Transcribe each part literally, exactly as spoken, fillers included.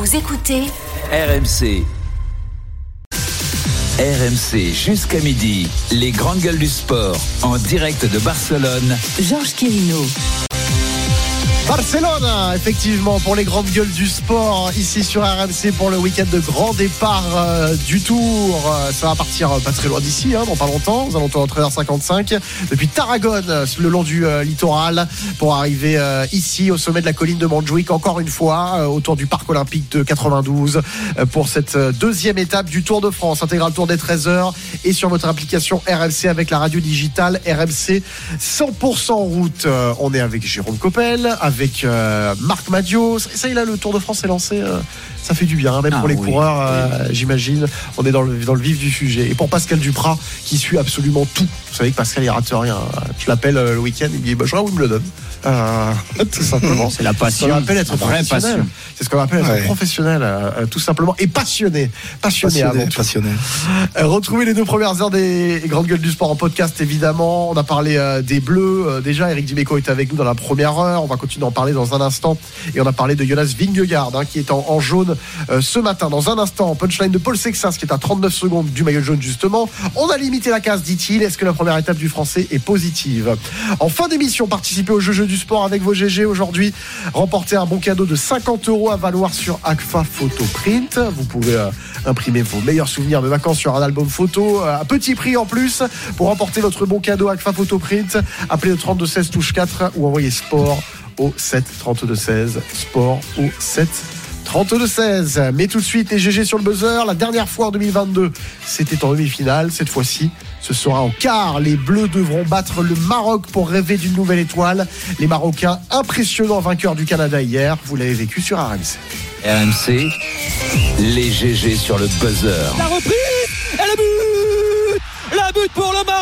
Vous écoutez R M C. R M C jusqu'à midi, les grandes gueules du sport en direct de Barcelone. Georges Quirino. Barcelone, effectivement, pour les grandes gueules du sport, ici sur R M C pour le week-end de grand départ euh, du Tour. Ça va partir euh, pas très loin d'ici, hein, dans pas longtemps, aux alentours de treize heures cinquante-cinq, depuis Tarragone, le long du euh, littoral, pour arriver euh, ici au sommet de la colline de Montjuïc, encore une fois, euh, autour du parc olympique de quatre-vingt-douze, euh, pour cette euh, deuxième étape du Tour de France. Intégral Tour des treize heures et sur votre application R M C avec la radio digitale R M C cent pour cent route. Euh, on est avec Jérôme Coppel, avec avec euh, Marc Madiot. Ça y est, là, le Tour de France est lancé. Euh, ça fait du bien, hein, même ah, pour les oui, coureurs, euh, oui. j'imagine. On est dans le, dans le vif du sujet. Et pour Pascal Duprat, qui suit absolument tout. Vous savez que Pascal, il rate rien. Je l'appelle euh, le week-end, il me dit bah, je vous me le donne. Euh, tout simplement. C'est la passion. C'est ce qu'on appelle être professionnel. Passion. C'est ce qu'on appelle être ouais. professionnel, euh, tout simplement. Et passionné. Passionné, passionné avant tout. Passionné. Euh, retrouvez les deux premières heures des grandes gueules du sport en podcast, évidemment. On a parlé euh, des Bleus. Euh, déjà, Eric Dimeco est avec nous dans la première heure. On va continuer à en parler dans un instant. Et on a parlé de Jonas Vingegaard, hein, qui est en, en jaune euh, ce matin. Dans un instant, punchline de Paul Sexas, qui est à trente-neuf secondes du maillot jaune, justement. On a limité la casse, dit-il. Est-ce que la première étape du Français est positive? En fin d'émission, participez au jeu, jeu du sport avec vos G G aujourd'hui. Remportez un bon cadeau de cinquante euros à valoir sur Agfa Photo Print. Vous pouvez euh, imprimer vos meilleurs souvenirs de vacances sur un album photo euh, à petit prix en plus. Pour remporter votre bon cadeau Agfa Photo Print, appelez le trente-deux seize touche quatre ou envoyez sport au sept trente-deux seize. Sport au sept trente-deux seize. Mais tout de suite, les G G sur le buzzer. La dernière fois en deux mille vingt-deux, c'était en demi-finale. Cette fois-ci, ce sera en quart. Les Bleus devront battre le Maroc pour rêver d'une nouvelle étoile. Les Marocains, impressionnants vainqueurs du Canada hier. Vous l'avez vécu sur R M C. R M C, les G G sur le buzzer. La reprise et le but. La but pour le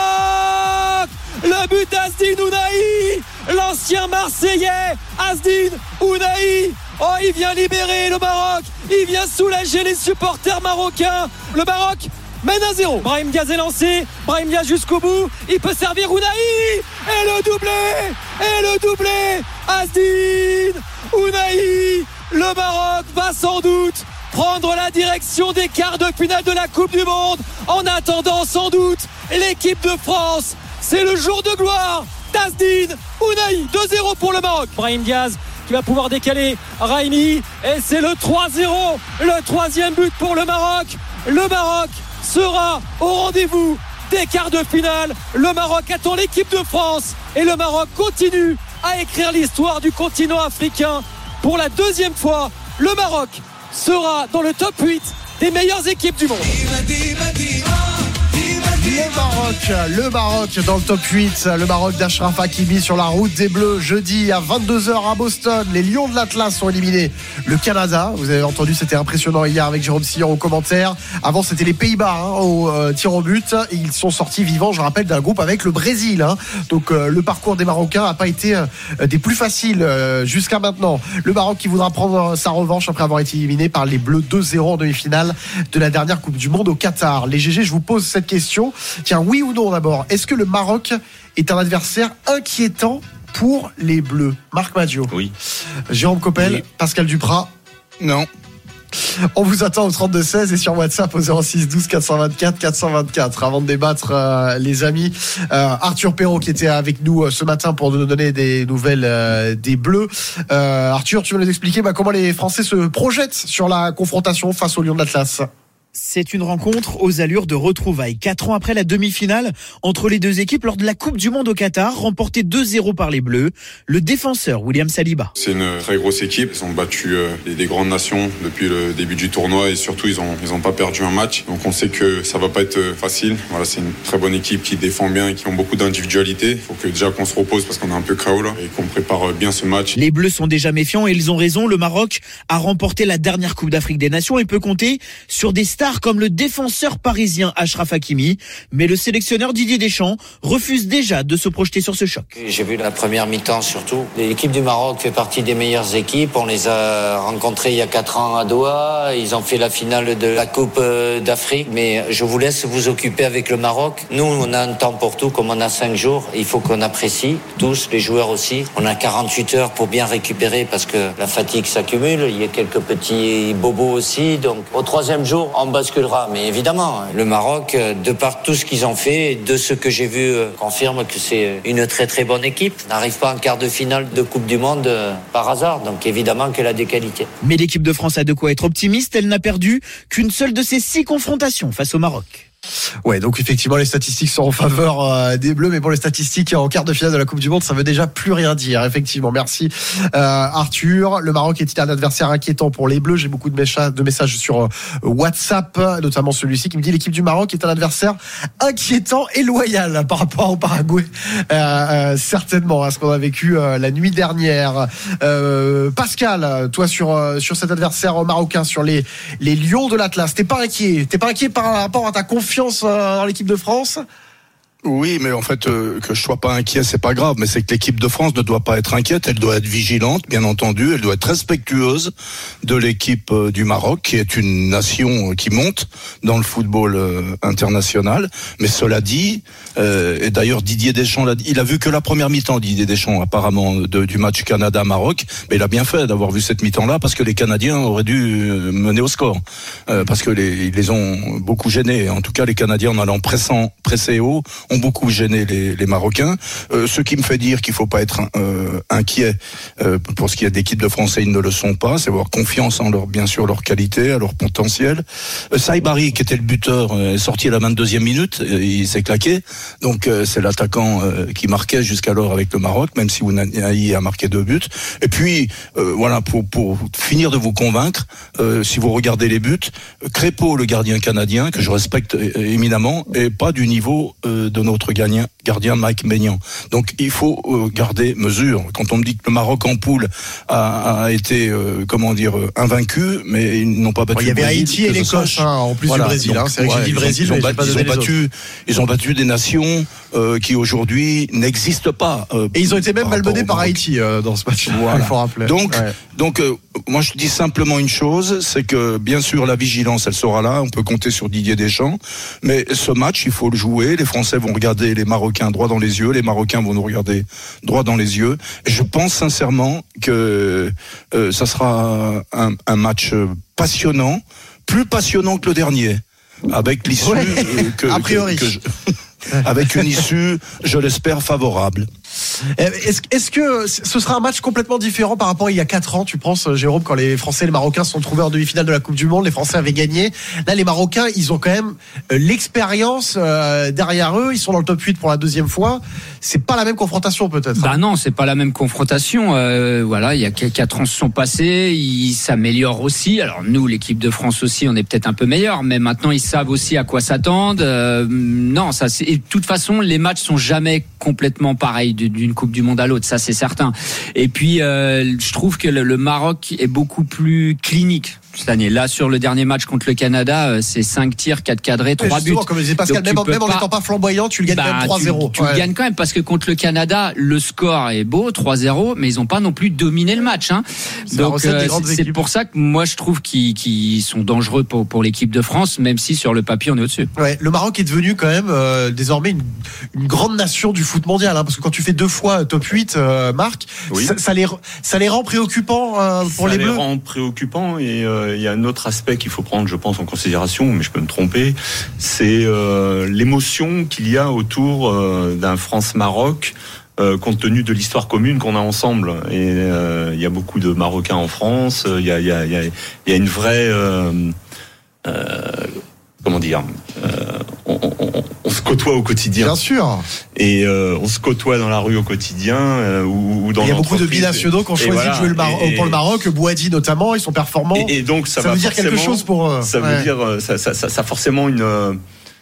Maroc. Le but d'Azdine Ounahi, l'ancien Marseillais. Azdine Ounahi. Oh, il vient libérer le Maroc. Il vient soulager les supporters marocains. Le Maroc mène à zéro. Brahim Diaz est lancé. Brahim Diaz jusqu'au bout. Il peut servir Ounahi. Et le doublé. Et le doublé. Azdine Ounahi. Le Maroc va sans doute prendre la direction des quarts de finale de la Coupe du Monde. En attendant, sans doute, l'équipe de France. C'est le jour de gloire d'Azdine Ounahi. deux zéro pour le Maroc. Brahim Diaz qui va pouvoir décaler Raimi. Et c'est le trois zéro. Le troisième but pour le Maroc. Le Maroc sera au rendez-vous des quarts de finale. Le Maroc attend l'équipe de France et le Maroc continue à écrire l'histoire du continent africain. Pour la deuxième fois, le Maroc sera dans le top huit des meilleures équipes du monde. Le Maroc, le Maroc dans le top huit, le Maroc d'Achraf Hakimi sur la route des Bleus. Jeudi à vingt-deux heures à Boston, les Lions de l'Atlas sont éliminés. Le Canada, vous avez entendu, c'était impressionnant hier avec Jérôme Sillon aux commentaires. Avant, c'était les Pays-Bas hein, au euh, tir au but. Et ils sont sortis vivants, je rappelle, d'un groupe avec le Brésil. Hein. Donc euh, le parcours des Marocains n'a pas été euh, des plus faciles euh, jusqu'à maintenant. Le Maroc qui voudra prendre sa revanche après avoir été éliminé par les Bleus deux zéro en demi-finale de la dernière Coupe du Monde au Qatar. Les G G, je vous pose cette question. Tiens, oui ou non d'abord, est-ce que le Maroc est un adversaire inquiétant pour les Bleus? Marc Madiot. Oui. Jérôme Coppel, oui. Pascal Duprat. Non. On vous attend au trente-deux seize et sur WhatsApp au zéro six douze quatre cent vingt-quatre quatre cent vingt-quatre. Avant de débattre, euh, les amis, euh, Arthur Perrault qui était avec nous euh, ce matin pour nous donner des nouvelles euh, des Bleus. Euh, Arthur, tu veux nous expliquer bah, comment les Français se projettent sur la confrontation face aux Lions de l'Atlas? C'est une rencontre aux allures de retrouvailles. Quatre ans après la demi-finale entre les deux équipes lors de la Coupe du Monde au Qatar, remportée deux zéro par les Bleus, le défenseur William Saliba. C'est une très grosse équipe. Ils ont battu euh, des grandes nations depuis le début du tournoi et surtout ils ont ils ont pas perdu un match. Donc on sait que ça va pas être facile. Voilà, c'est une très bonne équipe qui défend bien et qui ont beaucoup d'individualité. Il faut que déjà qu'on se repose parce qu'on est un peu K O là et qu'on prépare bien ce match. Les Bleus sont déjà méfiants et ils ont raison. Le Maroc a remporté la dernière Coupe d'Afrique des Nations et peut compter sur des stars stars comme le défenseur parisien Achraf Hakimi. Mais le sélectionneur Didier Deschamps refuse déjà de se projeter sur ce choc. J'ai vu la première mi-temps surtout. L'équipe du Maroc fait partie des meilleures équipes. On les a rencontrés il y a quatre ans à Doha. Ils ont fait la finale de la Coupe d'Afrique. Mais je vous laisse vous occuper avec le Maroc. Nous, on a un temps pour tout, comme on a cinq jours. Il faut qu'on apprécie, tous, les joueurs aussi. On a quarante-huit heures pour bien récupérer parce que la fatigue s'accumule. Il y a quelques petits bobos aussi. Donc, au troisième jour, on basculera. Mais évidemment, le Maroc, de par tout ce qu'ils ont fait, de ce que j'ai vu, confirme que c'est une très très bonne équipe. On n'arrive pas en quart de finale de Coupe du Monde par hasard. Donc, évidemment qu'elle a des qualités. Mais l'équipe de France a de quoi être optimiste. Elle n'a perdu qu'une seule de ses six confrontations face au Maroc. Ouais, donc effectivement les statistiques sont en faveur euh, des Bleus, mais pour les statistiques en quart de finale de la Coupe du Monde, ça veut déjà plus rien dire. Effectivement, merci euh, Arthur. Le Maroc est un adversaire inquiétant pour les Bleus. J'ai beaucoup de messages, de messages sur euh, WhatsApp, notamment celui-ci qui me dit l'équipe du Maroc est un adversaire inquiétant et loyal par rapport au Paraguay, euh, euh, certainement à ce qu'on a vécu euh, la nuit dernière. Euh, Pascal, toi sur euh, sur cet adversaire marocain, sur les les Lions de l'Atlas, t'es pas inquiet T'es pas inquiet par rapport à ta confiance dans l'équipe de France? Oui, mais en fait, euh, que je sois pas inquiet, c'est pas grave. Mais c'est que l'équipe de France ne doit pas être inquiète. Elle doit être vigilante, bien entendu. Elle doit être respectueuse de l'équipe euh, du Maroc, qui est une nation euh, qui monte dans le football euh, international. Mais cela dit, euh, et d'ailleurs Didier Deschamps l'a dit, il a vu que la première mi-temps, Didier Deschamps, apparemment, de, du match Canada-Maroc. Mais il a bien fait d'avoir vu cette mi-temps-là, parce que les Canadiens auraient dû euh, mener au score, euh, parce que les, ils les ont beaucoup gênés. En tout cas, les Canadiens, en allant pressant, pressé haut, ont beaucoup gêné les, les Marocains. Euh, ce qui me fait dire qu'il faut pas être euh, inquiet euh, pour ce qui est d'équipe de Français, ils ne le sont pas. C'est avoir confiance en leur, bien sûr, leur qualité, à leur potentiel. Euh, Saïbari, qui était le buteur, euh, est sorti à la vingt-deuxième minute. Euh, il s'est claqué. Donc euh, c'est l'attaquant euh, qui marquait jusqu'alors avec le Maroc, même si Ounahi a marqué deux buts. Et puis euh, voilà, pour pour finir de vous convaincre, euh, si vous regardez les buts, Crépeau, le gardien canadien, que je respecte éminemment, est pas du niveau euh, de notre gardien, gardien Mike Maignan. Donc il faut euh, garder mesure. Quand on me dit que le Maroc en poule a, a été, euh, comment dire, euh, invaincu, mais ils n'ont pas battu. Bon, il y avait Brésil, Haïti et l'Écosse, hein, en plus voilà, du Brésil. donc, hein. C'est vrai que ouais, j'ai dit ils Brésil, ont, mais ils ont, j'ai pas ils donné ont les battu, autres. ils ont battu des nations euh, qui aujourd'hui n'existent pas. Euh, Et ils ont été même par malmenés par rapport au Maroc. Haïti euh, dans ce match. Voilà. Il faut rappeler. Donc, ouais. donc euh, moi je dis simplement une chose, c'est que bien sûr la vigilance elle sera là, on peut compter sur Didier Deschamps, mais ce match il faut le jouer, les Français vont regarder les Marocains droit dans les yeux, les Marocains vont nous regarder droit dans les yeux, et je pense sincèrement que euh, ça sera un, un match passionnant, plus passionnant que le dernier, avec l'issue Ouais, euh, que, a priori. que, que je, avec une issue, je l'espère, favorable. Est-ce, est-ce que ce sera un match complètement différent par rapport à il y a quatre ans, tu penses, Jérôme, quand les Français et les Marocains se sont trouvés en demi-finale de la Coupe du Monde, les Français avaient gagné. Là, les Marocains, ils ont quand même l'expérience euh, derrière eux. Ils sont dans le top huit pour la deuxième fois. C'est pas la même confrontation, peut-être. Bah non, c'est pas la même confrontation. Euh, voilà, il y a quatre ans se sont passés, ils s'améliorent aussi. Alors nous, l'équipe de France aussi, on est peut-être un peu meilleur, mais maintenant ils savent aussi à quoi s'attendre. Euh, non, ça c'est. Et de toute façon, les matchs sont jamais complètement pareils d'une Coupe du Monde à l'autre, ça c'est certain. Et puis, euh, je trouve que le, le Maroc est beaucoup plus clinique cette année. Là, sur le dernier match contre le Canada, c'est cinq tirs, quatre cadrés, trois buts. Comme disait Pascal, même, même en n'étant pas flamboyant, tu le gagnes bah, quand même trois zéro. Tu, tu ouais. le gagnes quand même, parce que contre le Canada, le score est beau, trois zéro, mais ils n'ont pas non plus dominé le match. Hein. Donc, euh, c'est pour ça que moi, je trouve qu'ils, qu'ils sont dangereux pour, pour l'équipe de France, même si sur le papier, on est au-dessus. Ouais, le Maroc est devenu quand même euh, désormais une, une grande nation du foot mondial, hein, parce que quand tu fais deux fois top huit, euh, Marc, oui. ça, ça, les, ça les rend préoccupants euh, pour ça les Bleus. Ça les rend préoccupants, et il euh, y a un autre aspect qu'il faut prendre, je pense, en considération, mais je peux me tromper, c'est euh, l'émotion qu'il y a autour euh, d'un France-Maroc, euh, compte tenu de l'histoire commune qu'on a ensemble. Et il euh, y a beaucoup de Marocains en France, il y a, y a, y a, y a une vraie... Euh, euh, comment dire euh, on, on, on se côtoie au quotidien. Bien sûr. Et euh, on se côtoie dans la rue au quotidien euh, ou, ou dans l'entreprise. Il y a beaucoup de binationaux qui ont choisi voilà. de jouer le Mar- et, pour le Maroc, Bouhaddi notamment, ils sont performants. Et, et donc ça, ça va veut dire quelque chose pour eux. Ça ouais. veut dire ça, ça, ça, ça a forcément une euh,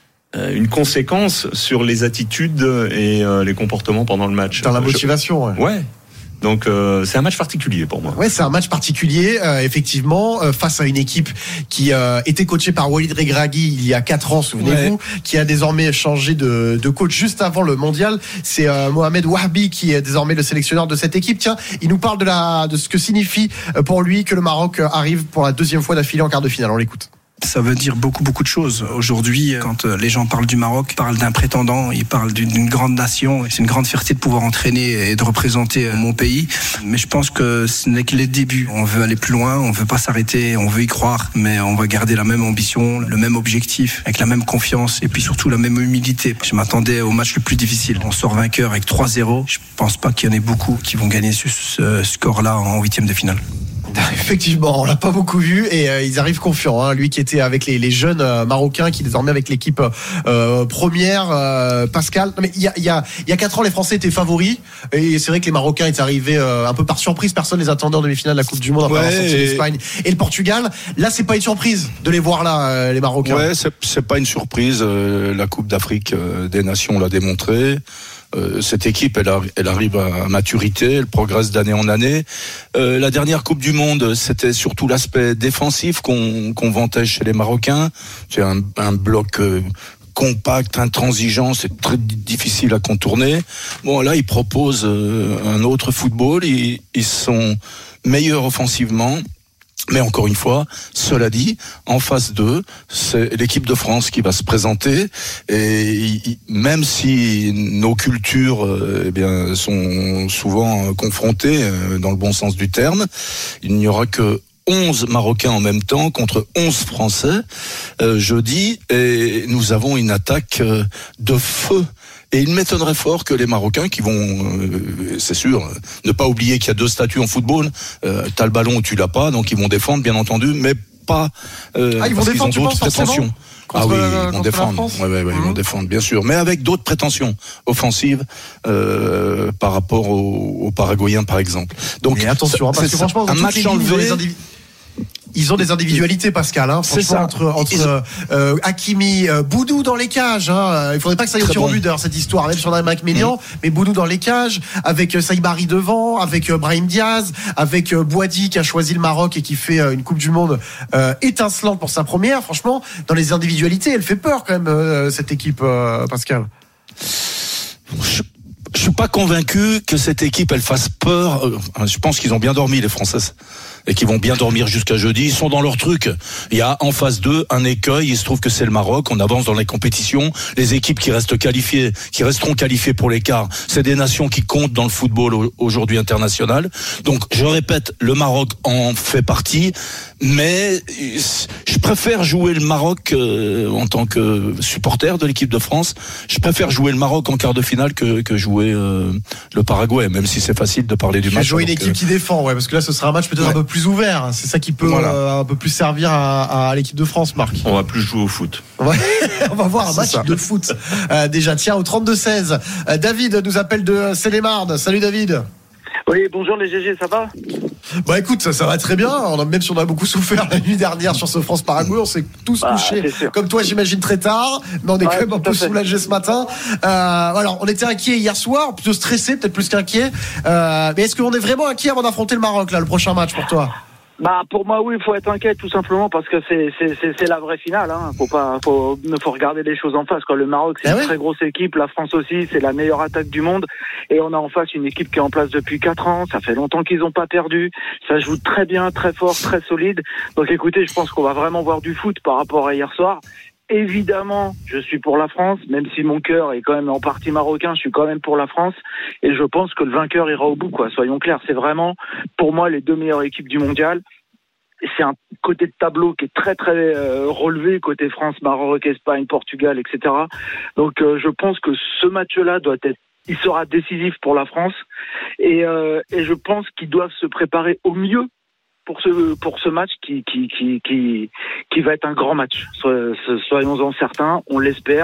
une conséquence sur les attitudes et euh, les comportements pendant le match. Dans la motivation. Je, ouais. Donc euh, c'est un match particulier pour moi. Ouais, c'est un match particulier, euh, effectivement, euh, face à une équipe qui euh, était coachée par Walid Regragui il y a quatre ans, souvenez-vous, ouais. qui a désormais changé de, de coach juste avant le mondial. C'est euh, Mohamed Wahbi qui est désormais le sélectionneur de cette équipe. Tiens, il nous parle de, la, de ce que signifie pour lui que le Maroc arrive pour la deuxième fois d'affilée en quart de finale. On l'écoute. Ça veut dire beaucoup, beaucoup de choses. Aujourd'hui, quand les gens parlent du Maroc, ils parlent d'un prétendant, ils parlent d'une grande nation. C'est une grande fierté de pouvoir entraîner et de représenter mon pays. Mais je pense que ce n'est que les débuts. On veut aller plus loin, on veut pas s'arrêter, on veut y croire, mais on va garder la même ambition, le même objectif, avec la même confiance et puis surtout la même humilité. Je m'attendais au match le plus difficile. On sort vainqueur avec trois zéro. Je pense pas qu'il y en ait beaucoup qui vont gagner ce score-là en huitième de finale. Effectivement, on l'a pas beaucoup vu et euh, ils arrivent confiants. Hein. Lui qui était avec les, les jeunes euh, marocains, qui est désormais avec l'équipe euh, première, euh, Pascal. Non, mais il y a il y a il y a quatre ans, les Français étaient favoris et c'est vrai que les Marocains étaient arrivés euh, un peu par surprise. Personne les attendait en demi-finale de la Coupe du Monde. Ouais, après et... l'Espagne et le Portugal. Là, c'est pas une surprise de les voir là, euh, les Marocains. Ouais, c'est, c'est pas une surprise. Euh, la Coupe d'Afrique euh, des Nations l'a démontré. Euh, cette équipe, elle, a, elle arrive à maturité, elle progresse d'année en année. Euh, la dernière Coupe du Monde, c'était surtout l'aspect défensif qu'on, qu'on vantait chez les Marocains. C'est un, un bloc euh, compact, intransigeant, c'est très difficile à contourner. Bon, là, ils proposent euh, un autre football. Ils, ils sont meilleurs offensivement. Mais encore une fois, cela dit, en face d'eux, c'est l'équipe de France qui va se présenter. Et même si nos cultures, eh bien, sont souvent confrontées, dans le bon sens du terme, il n'y aura que onze Marocains en même temps contre onze Français euh, jeudi. Et nous avons une attaque de feu. Et il m'étonnerait fort que les Marocains qui vont, euh, c'est sûr, ne pas oublier qu'il y a deux statuts en football, euh, t'as le ballon ou tu l'as pas, donc ils vont défendre bien entendu, mais pas euh, ah, ils vont parce défendre, qu'ils ont d'autres prétentions. Contre, ah oui, euh, ils vont défendre. Ouais, ouais, ouais, mmh. Ils vont défendre, bien sûr, mais avec d'autres prétentions offensives euh, par rapport aux, aux Paraguayens, par exemple. Donc mais attention, hein, parce que franchement, un match enlevé. Ils ont des individualités, Pascal. Hein, c'est ça. Entre, entre euh, Hakimi, euh, Boudou dans les cages. Hein, il faudrait pas que ça aille au tir au but d'ailleurs cette histoire, même sur Mike Mélian. Mmh. Mais Boudou dans les cages, avec euh, Saïbari devant, avec euh, Brahim Diaz, avec euh, Bouadi qui a choisi le Maroc et qui fait euh, une Coupe du Monde euh, étincelante pour sa première. Franchement, dans les individualités, elle fait peur quand même euh, cette équipe, euh, Pascal. Je... Je suis pas convaincu que cette équipe elle fasse peur. Je pense qu'ils ont bien dormi les Françaises et qu'ils vont bien dormir jusqu'à jeudi. Ils sont dans leur truc. Il y a en face d'eux un écueil. Il se trouve que c'est le Maroc. On avance dans les compétitions. Les équipes qui restent qualifiées, qui resteront qualifiées pour les quarts, c'est des nations qui comptent dans le football aujourd'hui international. Donc je répète, le Maroc en fait partie. Mais je préfère jouer le Maroc euh, en tant que supporter de l'équipe de France. Je préfère jouer le Maroc en quart de finale que, que jouer euh, le Paraguay, même si c'est facile de parler du match. Jouer une équipe euh... qui défend, ouais, parce que là ce sera un match peut-être ouais. un peu plus ouvert. C'est ça qui peut voilà. euh, un peu plus servir à, à l'équipe de France, Marc. On va plus jouer au foot. Ouais, on va voir un match ça. de foot. Euh, déjà, tiens, au trente-deux seize, euh, David nous appelle de Seine-et-Marne. Salut David. Oui, bonjour les G G, ça va ? Bah écoute, ça, ça va très bien. On a, même si on a beaucoup souffert la nuit dernière sur ce France-Paraguay, on s'est tous bah, couchés, comme toi j'imagine, très tard. Mais on est ouais, quand même un peu soulagés ce matin. Euh, alors, on était inquiets hier soir, plutôt stressés, peut-être plus qu'inquiets. Euh, mais est-ce qu'on est vraiment inquiets avant d'affronter le Maroc, là, le prochain match pour toi ? Bah pour moi oui, il faut être inquiet tout simplement parce que c'est c'est c'est, c'est la vraie finale. Hein. Faut pas, faut faut regarder les choses en face. Quoi. Le Maroc c'est ah une oui. très grosse équipe, la France aussi, c'est la meilleure attaque du monde et on a en face une équipe qui est en place depuis quatre ans. Ça fait longtemps qu'ils n'ont pas perdu. Ça joue très bien, très fort, très solide. Donc écoutez, je pense qu'on va vraiment voir du foot par rapport à hier soir. Évidemment, je suis pour la France, même si mon cœur est quand même en partie marocain, je suis quand même pour la France et je pense que le vainqueur ira au bout, quoi. Soyons clairs, c'est vraiment pour moi les deux meilleures équipes du mondial. C'est un côté de tableau qui est très très euh, relevé côté France, Maroc, Espagne, Portugal, et cetera. Donc euh, je pense que ce match-là doit être, il sera décisif pour la France et euh, et je pense qu'ils doivent se préparer au mieux pour ce pour ce match qui qui qui qui qui va être un grand match. So, so, soyons-en certains, on l'espère.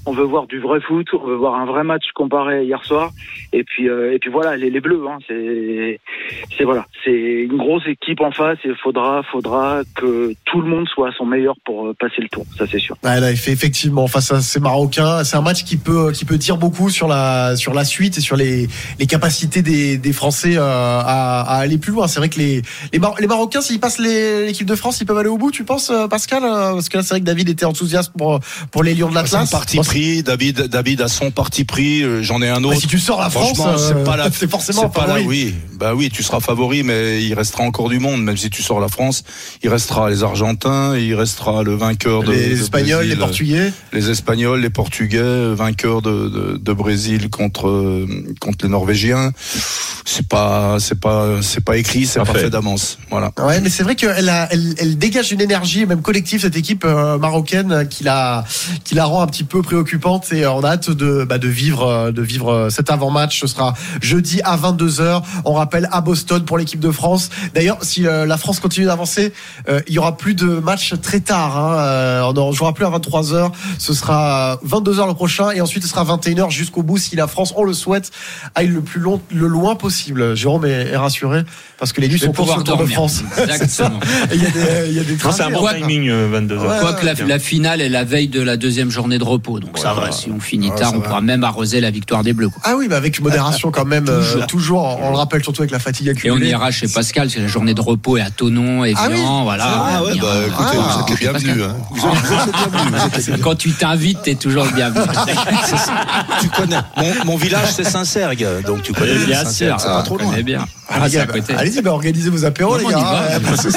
On veut voir du vrai foot, on veut voir un vrai match comparé hier soir. Et puis, euh, et puis voilà, les, les Bleus, hein, c'est, c'est voilà, c'est une grosse équipe en face. Et il faudra, faudra que tout le monde soit à son meilleur pour passer le tour. Ça, c'est sûr. Ouais, là, effectivement, face à ces Marocains, c'est un match qui peut, qui peut dire beaucoup sur la, sur la suite et sur les, les capacités des, des Français euh, à, à aller plus loin. C'est vrai que les, les, Mar- les Marocains, s'ils passent les, l'équipe de France, ils peuvent aller au bout. Tu penses, Pascal? Parce que là, c'est vrai que David était enthousiaste pour, pour les Lions de l'Atlas. Son parti pris, David, David a son parti pris. J'en ai un autre. Bah, si tu sors la France, euh, c'est pas la, c'est forcément c'est pas favori. la, oui, bah oui, tu seras favori, mais il restera encore du monde. Même si tu sors la France, il restera les Argentins, il restera le vainqueur de les de Espagnols, Brésil, les Portugais, les Espagnols, les Portugais, vainqueurs de, de, de Brésil contre contre les Norvégiens. C'est pas, c'est pas, c'est pas écrit, c'est pas fait d'avance. Voilà. Ouais, mais c'est vrai qu'elle a, elle, elle dégage une énergie, même collective, cette équipe euh, marocaine, qui la, qui la rend un petit peu préoccupante. Et on a hâte de, bah, de vivre, de vivre cet avant-match. Ce sera jeudi à vingt-deux heures. On rappelle à Boston pour l'équipe de France. D'ailleurs, si euh, la France continue d'avancer, euh, il y aura plus de matchs très tard. Hein. Euh, on ne jouera plus à vingt-trois heures. Ce sera vingt-deux heures le prochain, et ensuite ce sera vingt et une heures jusqu'au bout. Si la France, on le souhaite, aille le plus long, le loin possible. Jérôme est, est rassuré parce que les nuits sont courtes sur le Tour de France. Exactement. Il y a des, il y a des c'est un bon timing, euh, vingt-deux heures. Ouais, Quoique la, la finale est la veille de la deuxième journée de repos, donc ouais, ça va. Si on finit ouais, tard, on va. pourra même arroser la victoire des Bleus. Quoi. Ah oui, mais avec modération quand même. toujours. Euh, toujours, on le rappelle, surtout avec la fatigue accumulée. Et on ira chez Pascal, c'est la journée de repos est à Thonon, Évian, ah oui, voilà. Ah ouais, bah écoutez, ah, vous êtes les bienvenus. Hein. Vous êtes les bienvenus. Quand tu t'invites, t'es toujours le bienvenu. Tu connais. Mon, mon village, c'est Saint-Sergue, donc tu connais bien sûr. C'est pas trop loin. Bien. Ah, ah, allez-y, bah, organisez vos apéros, les gars.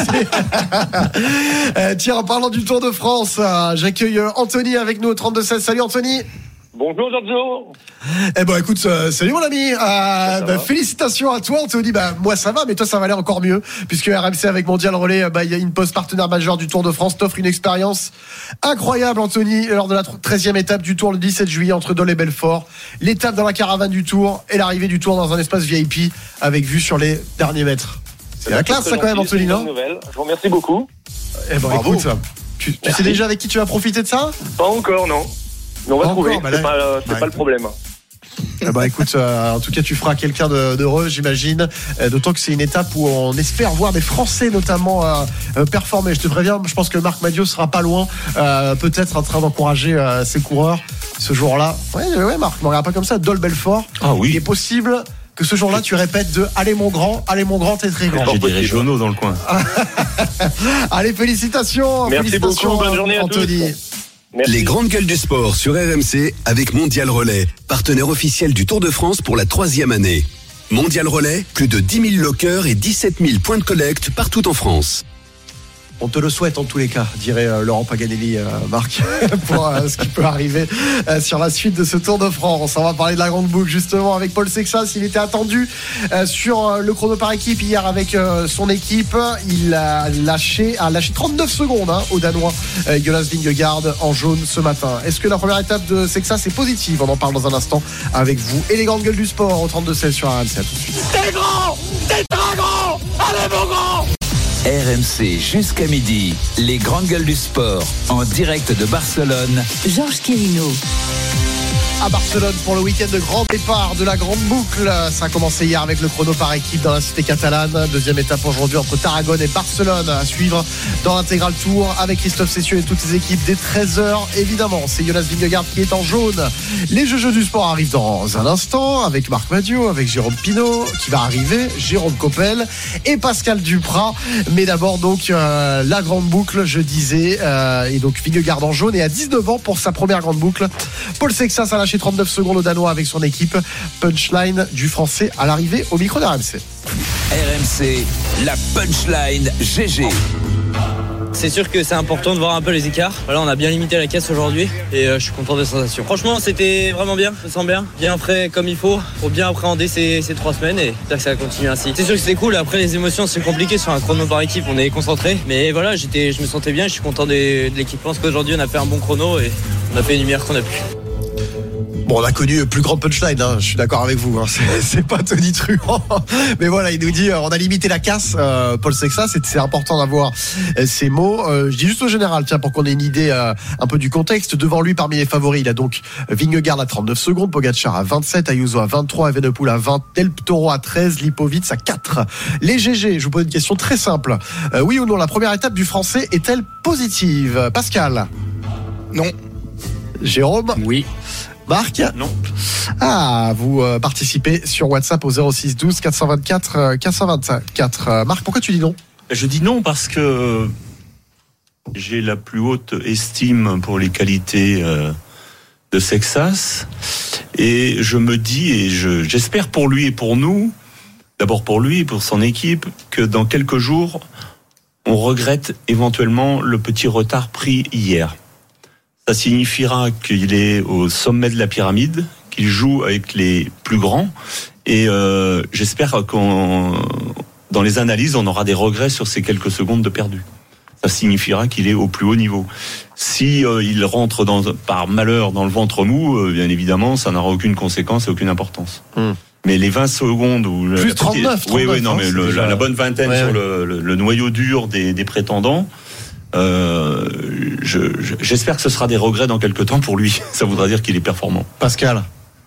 euh, tiens, en parlant du Tour de France, euh, j'accueille Anthony avec nous au trente-deux seize. Salut Anthony. Bonjour Giorgio. Eh ben écoute, euh, salut mon ami. Euh, bah, félicitations à toi Anthony. Bah moi ça va, mais toi ça va aller encore mieux puisque R M C avec Mondial Relais, bah il y a une poste partenaire majeur du Tour de France, t'offre une expérience incroyable Anthony lors de la treizième étape du Tour le dix-sept juillet entre Dole et Belfort. L'étape dans la caravane du Tour et l'arrivée du Tour dans un espace V I P avec vue sur les derniers mètres. C'est la classe ça quand même Anthony, non ? Je vous remercie beaucoup. Eh ben Bravo. Écoute, tu, tu sais déjà avec qui tu vas profiter de ça ? Pas encore non. Mais on va Encore, trouver, bah c'est, pas, c'est ouais. pas le problème. Eh bah écoute, euh, en tout cas tu feras quelqu'un de, d'heureux j'imagine, euh, d'autant que c'est une étape où on espère voir des Français notamment euh, euh, performer. Je te préviens, je pense que Marc Madiot sera pas loin, euh, peut-être en train d'encourager euh, ses coureurs ce jour-là. Ouais, ouais Marc, ne regarde pas comme ça, Dole Belfort. Ah oui. Il est possible que ce jour-là tu répètes de allez mon grand, allez mon grand, t'es très grand. J'ai des régionaux dans le coin. Allez félicitations, merci félicitations beaucoup, bonne journée à Anthony. tous. Merci. Les grandes gueules du sport sur R M C avec Mondial Relais, partenaire officiel du Tour de France pour la troisième année. Mondial Relais, plus de dix mille lockers et dix-sept mille points de collecte partout en France. On te le souhaite en tous les cas, dirait euh, Laurent Paganelli, euh, Marc, pour euh, ce qui peut arriver euh, sur la suite de ce Tour de France. On va parler de la grande boucle justement avec Paul Sexas. Il était attendu euh, sur euh, le chrono par équipe hier avec euh, son équipe. Il a lâché, a lâché trente-neuf secondes hein, au Danois euh, Jonas Vingegaard en jaune ce matin. Est-ce que la première étape de Sexas est positive ? On en parle dans un instant avec vous et les grandes gueules du sport au trente-deux seize sur R M C. À tout de suite. T'es grand, t'es très grand, allez mon grand. R M C jusqu'à midi, les grandes gueules du sport, en direct de Barcelone. Georges Quirino. À Barcelone pour le week-end de grand départ de la grande boucle. Ça a commencé hier avec le chrono par équipe dans la cité catalane. Deuxième étape aujourd'hui entre Tarragone et Barcelone à suivre dans l'intégral tour avec Christophe Cessieux et toutes ses équipes dès treize heures. Évidemment, c'est Jonas Vingegaard qui est en jaune. Les jeux du sport arrivent dans un instant avec Marc Madiot, avec Jérôme Pinault qui va arriver, Jérôme Coppel et Pascal Duprat. Mais d'abord donc euh, la grande boucle, je disais, euh, et donc Vingegaard en jaune et à dix-neuf ans pour sa première grande boucle. Paul Sexas a lâché trente-neuf secondes au Danois avec son équipe. Punchline du Français à l'arrivée au micro d'R M C. R M C, la punchline G G. C'est sûr que c'est important de voir un peu les écarts. Voilà, on a bien limité la caisse aujourd'hui et euh, je suis content des sensations. Franchement, c'était vraiment bien, je me sens bien, bien frais comme il faut pour bien appréhender ces, ces trois semaines et j'espère que ça va continuer ainsi. C'est sûr que c'est cool, après les émotions c'est compliqué sur un chrono par équipe, on est concentré. Mais voilà, j'étais, je me sentais bien, je suis content de, de l'équipe. Je pense qu'aujourd'hui on a fait un bon chrono et on a fait une lumière qu'on a pu. Bon, on a connu plus grande punchline, hein, je suis d'accord avec vous, hein, c'est, c'est pas Tony Truant. Mais voilà, il nous dit, euh, on a limité la casse, euh, Paul Sexas, c'est, c'est important d'avoir euh, ces mots. Euh, je dis juste au général, tiens, pour qu'on ait une idée euh, un peu du contexte. Devant lui, parmi les favoris, il a donc Vingegaard à trente-neuf secondes, Pogacar à vingt-sept, Ayuso à vingt-trois, Evenepoel à vingt, Del Toro à treize, Lipovic à quatre. Les G G, je vous pose une question très simple. Euh, oui ou non, la première étape du Français est-elle positive? Pascal? Non. Jérôme? Oui. Marc? Non. Ah, vous euh, participez sur WhatsApp au zéro six douze quatre cent vingt-quatre euh, quatre cent vingt-quatre. Euh, Marc, pourquoi tu dis non? Je dis non parce que j'ai la plus haute estime pour les qualités euh, de Sexas. Et je me dis, et je, j'espère pour lui et pour nous, d'abord pour lui et pour son équipe, que dans quelques jours, on regrette éventuellement le petit retard pris hier. Ça signifiera qu'il est au sommet de la pyramide, qu'il joue avec les plus grands, et euh, j'espère qu'on, dans les analyses, on aura des regrets sur ces quelques secondes de perdu. Ça signifiera qu'il est au plus haut niveau. Si euh, il rentre dans, par malheur dans le ventre mou, euh, bien évidemment, ça n'aura aucune conséquence et aucune importance. Hum. Mais les vingt secondes où plus trente-neuf, petite, oui, oui, non, mais le, déjà... la, la bonne vingtaine ouais, sur le, le, le noyau dur des, des prétendants. Euh, je, je, j'espère que ce sera des regrets dans quelques temps pour lui. Ça voudra dire qu'il est performant. Pascal?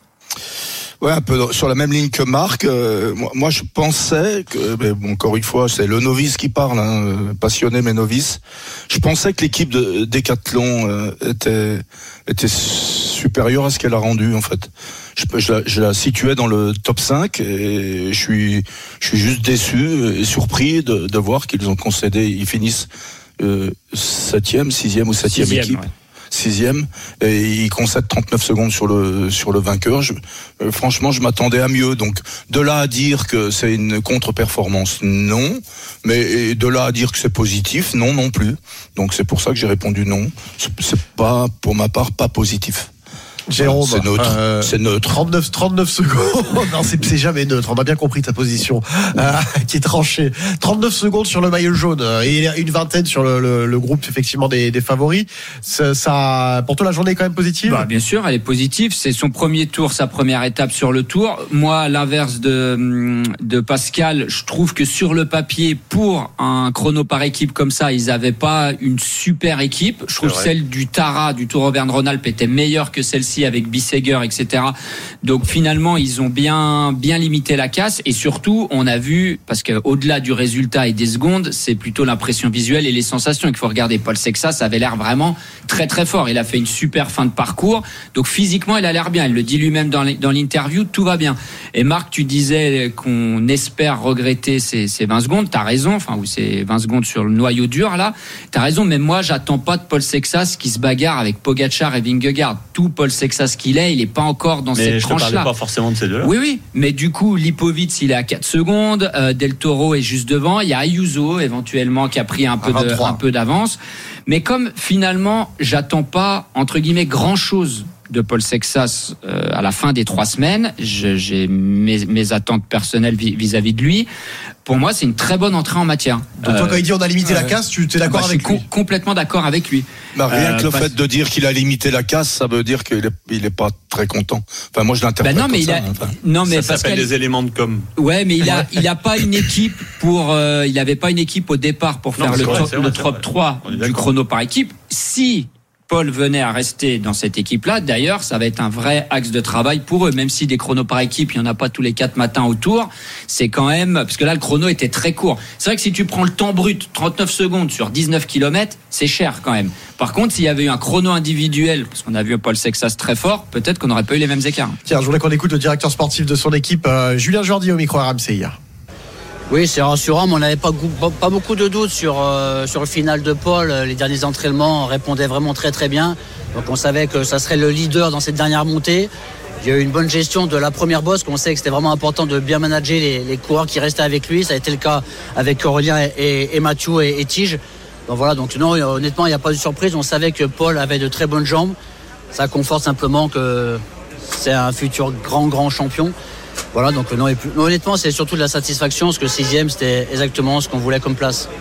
Ouais, un peu sur la même ligne que Marc. Euh, moi, moi, je pensais que, mais bon, encore une fois, c'est le novice qui parle, hein, passionné mais novice. Je pensais que l'équipe de Décathlon euh, était était supérieure à ce qu'elle a rendu, en fait. Je, je, la, je la situais dans le top cinq et je suis je suis juste déçu et surpris de, de voir qu'ils ont concédé. Ils finissent euh, septième, sixième ou septième sixième, équipe. Ouais. Sixième, et il concède trente-neuf secondes sur le sur le vainqueur. Je, euh, franchement, je m'attendais à mieux. Donc, de là à dire que c'est une contre-performance, non. Mais de là à dire que c'est positif, non non plus. Donc, c'est pour ça que j'ai répondu non. C'est, c'est pas, pour ma part, pas positif. Jérôme, c'est neutre. Euh, c'est neutre. trente-neuf, trente-neuf secondes. Non, c'est, c'est jamais neutre. On a bien compris ta position, euh, qui est tranchée. trente-neuf secondes sur le maillot jaune et une vingtaine sur le, le, le groupe, effectivement, des, des favoris. Ça, ça, pour toi, la journée est quand même positive? Bah, bien sûr, elle est positive. C'est son premier tour, sa première étape sur le tour. Moi, à l'inverse de, de Pascal, je trouve que sur le papier, pour un chrono par équipe comme ça, ils avaient pas une super équipe. Je trouve celle du Tara, du Tour Auvergne-Rhône-Alpes était meilleure que celle-ci avec Bissegger, et cetera. Donc finalement, ils ont bien bien limité la casse et surtout, on a vu, parce que au-delà du résultat et des secondes, c'est plutôt l'impression visuelle et les sensations qu'il faut regarder. Paul Sexas avait l'air vraiment très très fort. Il a fait une super fin de parcours. Donc physiquement, il a l'air bien. Il le dit lui-même dans l'interview, tout va bien. Et Marc, tu disais qu'on espère regretter ces, ces vingt secondes. T'as raison. Enfin, ou ces vingt secondes sur le noyau dur là. T'as raison. Mais moi, j'attends pas de Paul Sexas qui se bagarre avec Pogacar et Vingegaard. Tout Paul Sexas qu'il est, il n'est pas encore dans mais cette je tranche-là. Je ne parlais pas forcément de ces deux-là. Oui, oui. Mais du coup, Lipovic, il est à quatre secondes. Euh, Del Toro est juste devant. Il y a Ayuso, éventuellement, qui a pris un peu, de, un peu d'avance. Mais comme finalement, j'attends pas, entre guillemets, grand-chose de Paul Sexas euh, à la fin des trois semaines, je, j'ai mes, mes attentes personnelles vis-à-vis de lui. Pour moi, c'est une très bonne entrée en matière. Donc toi, quand il dit on a limité euh, la casse, tu es d'accord bah, avec lui? Je suis com- complètement d'accord avec lui. Bah, rien euh, que le parce... fait de dire qu'il a limité la casse, ça veut dire qu'il est, il est pas très content. Enfin, moi, je l'interprète bah non, mais comme il ça. A... Enfin. Non, mais ça s'appelle des éléments de com. Ouais, mais il a, il a pas une équipe pour, euh, il avait pas une équipe au départ pour faire non, le, vrai, top, vrai, le top trois du chrono par équipe. Si Paul venait à rester dans cette équipe-là, d'ailleurs, ça va être un vrai axe de travail pour eux, même si des chronos par équipe, il n'y en a pas tous les quatre matins autour, c'est quand même, parce que là, le chrono était très court. C'est vrai que si tu prends le temps brut, trente-neuf secondes sur dix-neuf kilomètres, c'est cher quand même. Par contre, s'il y avait eu un chrono individuel, parce qu'on a vu Paul Sexas très fort, peut-être qu'on n'aurait pas eu les mêmes écarts. Tiens, je voulais qu'on écoute le directeur sportif de son équipe, euh, Julien Jordi au micro R M C hier. Oui, c'est rassurant, mais on n'avait pas, pas beaucoup de doutes sur, euh, sur le final de Paul. Les derniers entraînements répondaient vraiment très très bien. Donc on savait que ça serait le leader dans cette dernière montée. Il y a eu une bonne gestion de la première bosse, qu'on sait que c'était vraiment important de bien manager les, les coureurs qui restaient avec lui. Ça a été le cas avec Aurélien et, et, et Mathieu et, et Tige. Donc voilà, donc non, honnêtement, il n'y a pas de surprise. On savait que Paul avait de très bonnes jambes. Ça conforte simplement que c'est un futur grand grand champion. Voilà, donc non, et plus, honnêtement, c'est surtout de la satisfaction, parce que sixième, c'était exactement ce qu'on voulait comme place.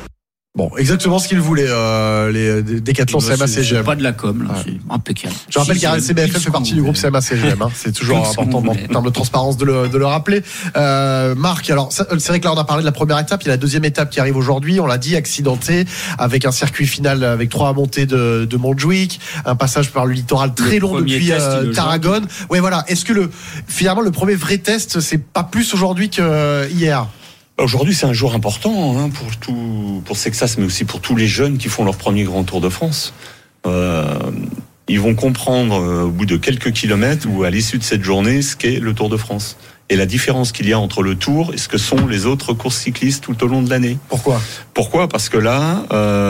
Bon, exactement ce qu'ils voulaient, euh, les Décathlon C M A C G M. C'est pas de la com, là, Ouais. c'est impeccable. Je rappelle Si, qu'R M C B F M si, fait partie si, du groupe si, C M A C G M. Hein. C'est toujours si, important si, en termes de transparence de le, de le rappeler. Euh, Marc, alors ça, c'est vrai que là on a parlé de la première étape, il y a la deuxième étape qui arrive aujourd'hui. On l'a dit, accidentée, avec un circuit final avec trois montées de, de Montjuic, un passage par le littoral très Le long premier depuis test, euh, il le Tarragone. Ouais, voilà. Est-ce que le finalement le premier vrai test, c'est pas plus aujourd'hui que hier? Aujourd'hui, c'est un jour important hein, pour tout, pour Sexas, mais aussi pour tous les jeunes qui font leur premier grand Tour de France. Euh, ils vont comprendre euh, au bout de quelques kilomètres ou à l'issue de cette journée ce qu'est le Tour de France et la différence qu'il y a entre le Tour et ce que sont les autres courses cyclistes tout au long de l'année. Pourquoi ? Pourquoi ? Parce que là,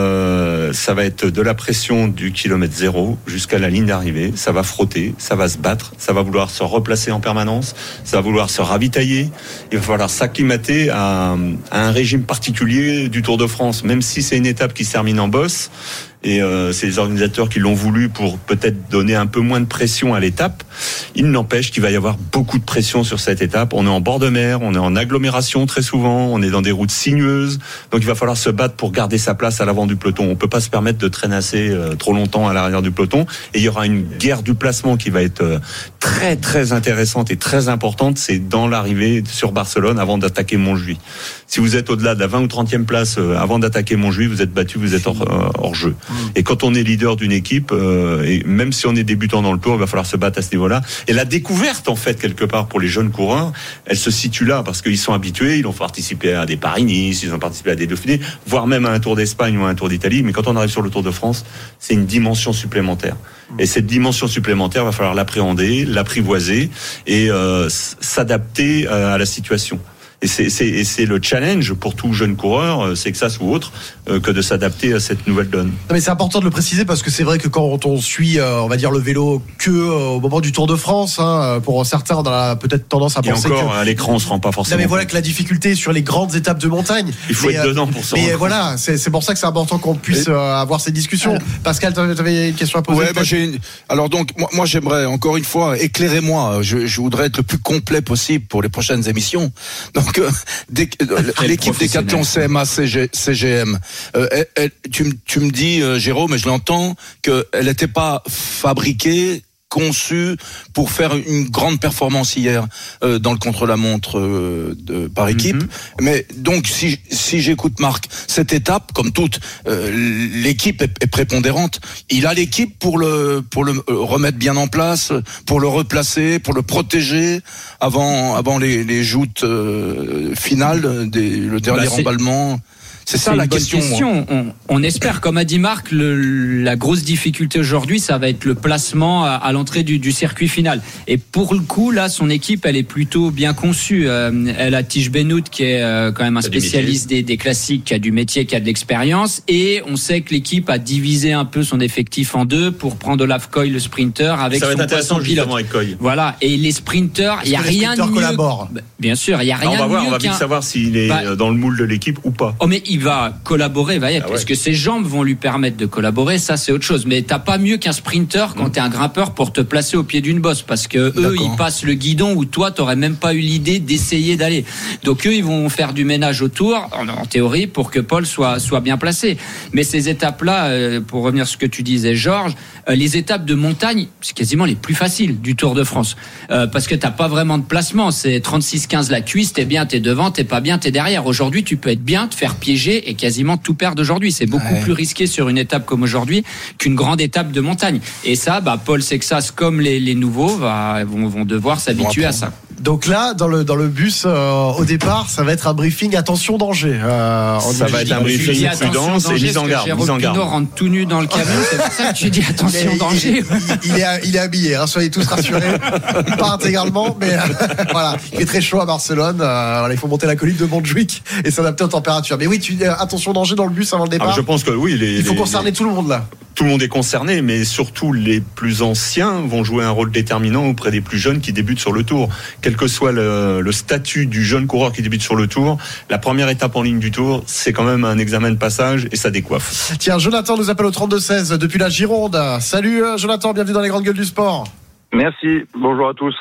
euh, ça va être de la pression du kilomètre zéro jusqu'à la ligne d'arrivée. Ça va frotter, ça va se battre, ça va vouloir se replacer en permanence, ça va vouloir se ravitailler. Il va falloir s'acclimater à, à un régime particulier du Tour de France, même si c'est une étape qui se termine en bosse. Et euh, c'est les organisateurs qui l'ont voulu pour peut-être donner un peu moins de pression à l'étape. Il n'empêche qu'il va y avoir beaucoup de pression sur cette étape. On est en bord de mer, on est en agglomération très souvent, on est dans des routes sinueuses. Donc il va falloir se battre pour garder sa place à l'avant du peloton. On peut pas se permettre de traînasser euh, trop longtemps à l'arrière du peloton. Et il y aura une guerre du placement qui va être euh, très très intéressante et très importante. C'est dans l'arrivée sur Barcelone avant d'attaquer Montjuïc. Si vous êtes au-delà de la vingt ou trentième place euh, avant d'attaquer Montjuïc, vous êtes battu, vous êtes hors, euh, hors jeu. Et quand on est leader d'une équipe, euh, et même si on est débutant dans le Tour, il va falloir se battre à ce niveau-là. Et la découverte, en fait, quelque part, pour les jeunes coureurs, elle se situe là, parce qu'ils sont habitués, ils ont participé à des Paris-Nice, ils ont participé à des Dauphinés, voire même à un Tour d'Espagne ou à un Tour d'Italie. Mais quand on arrive sur le Tour de France, c'est une dimension supplémentaire. Et cette dimension supplémentaire, il va falloir l'appréhender, l'apprivoiser et euh, s'adapter à la situation. Et c'est, c'est, et c'est le challenge pour tout jeune coureur, Sexas ou autre, euh, que de s'adapter à cette nouvelle donne. Non mais c'est important de le préciser parce que c'est vrai que quand on suit, euh, on va dire le vélo que euh, au moment du Tour de France, hein, pour certains on a peut-être tendance à et penser encore, que à l'écran, on se rend pas forcément. Non mais voilà compte. que la difficulté sur les grandes étapes de montagne. Il faut mais, être dedans pour s'en Mais rendre voilà, compte. c'est, c'est pour ça que c'est important qu'on puisse Et... euh, avoir ces discussions. Pascal, tu avais une question à poser. Ouais, bah j'ai une... Alors donc, moi, moi j'aimerais encore une fois, éclairez-moi. Je, je voudrais être le plus complet possible pour les prochaines émissions. Donc, euh, dès l'équipe Décathlon C M A C G M, euh, elle, elle, tu, me, tu me dis, euh, Jérôme, et je l'entends, qu'elle n'était pas fabriquée, conçue pour faire une grande performance hier euh, dans le contre-la-montre euh, de, par équipe. Mm-hmm. Mais donc, si, si j'écoute Marc, cette étape, comme toute, euh, l'équipe est, est prépondérante. Il a l'équipe pour le pour le remettre bien en place, pour le replacer, pour le protéger avant avant les, les joutes euh, finales, des, le dernier bah, emballement. C'est ça c'est la une bonne question. question. On, on espère, comme a dit Marc, le, la grosse difficulté aujourd'hui, ça va être le placement à, à l'entrée du, du circuit final. Et pour le coup, là, son équipe, elle est plutôt bien conçue. Euh, elle a Tige Benoît, qui est euh, quand même un spécialiste des, des classiques, qui a du métier, qui a de l'expérience. Et on sait que l'équipe a divisé un peu son effectif en deux pour prendre Olaf Koy, le sprinter, avec ça va son être intéressant pilote. justement avec Koy. Voilà. Et les sprinters, il y a que rien de mieux. Collaborent. Bien sûr, il y a rien on va de voir, mieux on va qu'un... vite savoir s'il est bah, dans le moule de l'équipe ou pas. Oh mais il va collaborer, va y être, ah ouais. parce que ses jambes vont lui permettre de collaborer, ça c'est autre chose. Mais t'as pas mieux qu'un sprinter quand mmh. t'es un grimpeur pour te placer au pied d'une bosse, parce que eux D'accord. ils passent le guidon où toi t'aurais même pas eu l'idée d'essayer d'aller. Donc eux ils vont faire du ménage autour, en, en théorie, pour que Paul soit soit bien placé. Mais ces étapes-là, euh, pour revenir sur ce que tu disais, Georges, euh, les étapes de montagne, c'est quasiment les plus faciles du Tour de France, euh, parce que t'as pas vraiment de placement. C'est trente-six quinze la cuisse, t'es bien, t'es devant, t'es pas bien, t'es derrière. Aujourd'hui, tu peux être bien, te faire piéger et quasiment tout perdre aujourd'hui. C'est beaucoup ouais. plus risqué sur une étape comme aujourd'hui qu'une grande étape de montagne. Et ça, bah, Paul Sexas, comme les, les nouveaux, bah, vont, vont devoir s'habituer bon, à ça. Donc là, dans le dans le bus, euh, au départ, ça va être un briefing attention danger. Euh, ça va être un briefing prudence et mise en garde. Jérôme Pinot rentre tout nu dans le camion, c'est pour ça que tu dis attention il, danger. Il, il, est, il est habillé, hein, soyez tous rassurés. Pas intégralement, mais voilà, il fait très chaud à Barcelone. Euh, voilà, il faut monter la colline de Montjuïc et s'adapter aux températures. Mais oui, tu dis attention danger dans le bus avant le départ. Ah, je pense que oui. Les, il faut les, concerner les... tout le monde là. Tout le monde est concerné, mais surtout les plus anciens vont jouer un rôle déterminant auprès des plus jeunes qui débutent sur le Tour. Quel que soit le, le statut du jeune coureur qui débute sur le Tour, la première étape en ligne du Tour, c'est quand même un examen de passage et ça décoiffe. Tiens, Jonathan nous appelle au trente-deux seize depuis la Gironde. Salut Jonathan, bienvenue dans les grandes gueules du sport. Merci, bonjour à tous.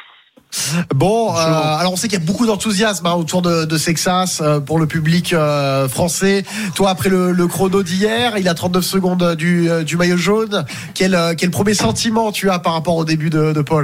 Bon, euh, alors on sait qu'il y a beaucoup d'enthousiasme hein, autour de, de Sexas euh, pour le public euh, français. Toi, après le, le chrono d'hier, il a trente-neuf secondes du, euh, du maillot jaune. Quel, euh, quel premier sentiment tu as par rapport au début de, de Paul ?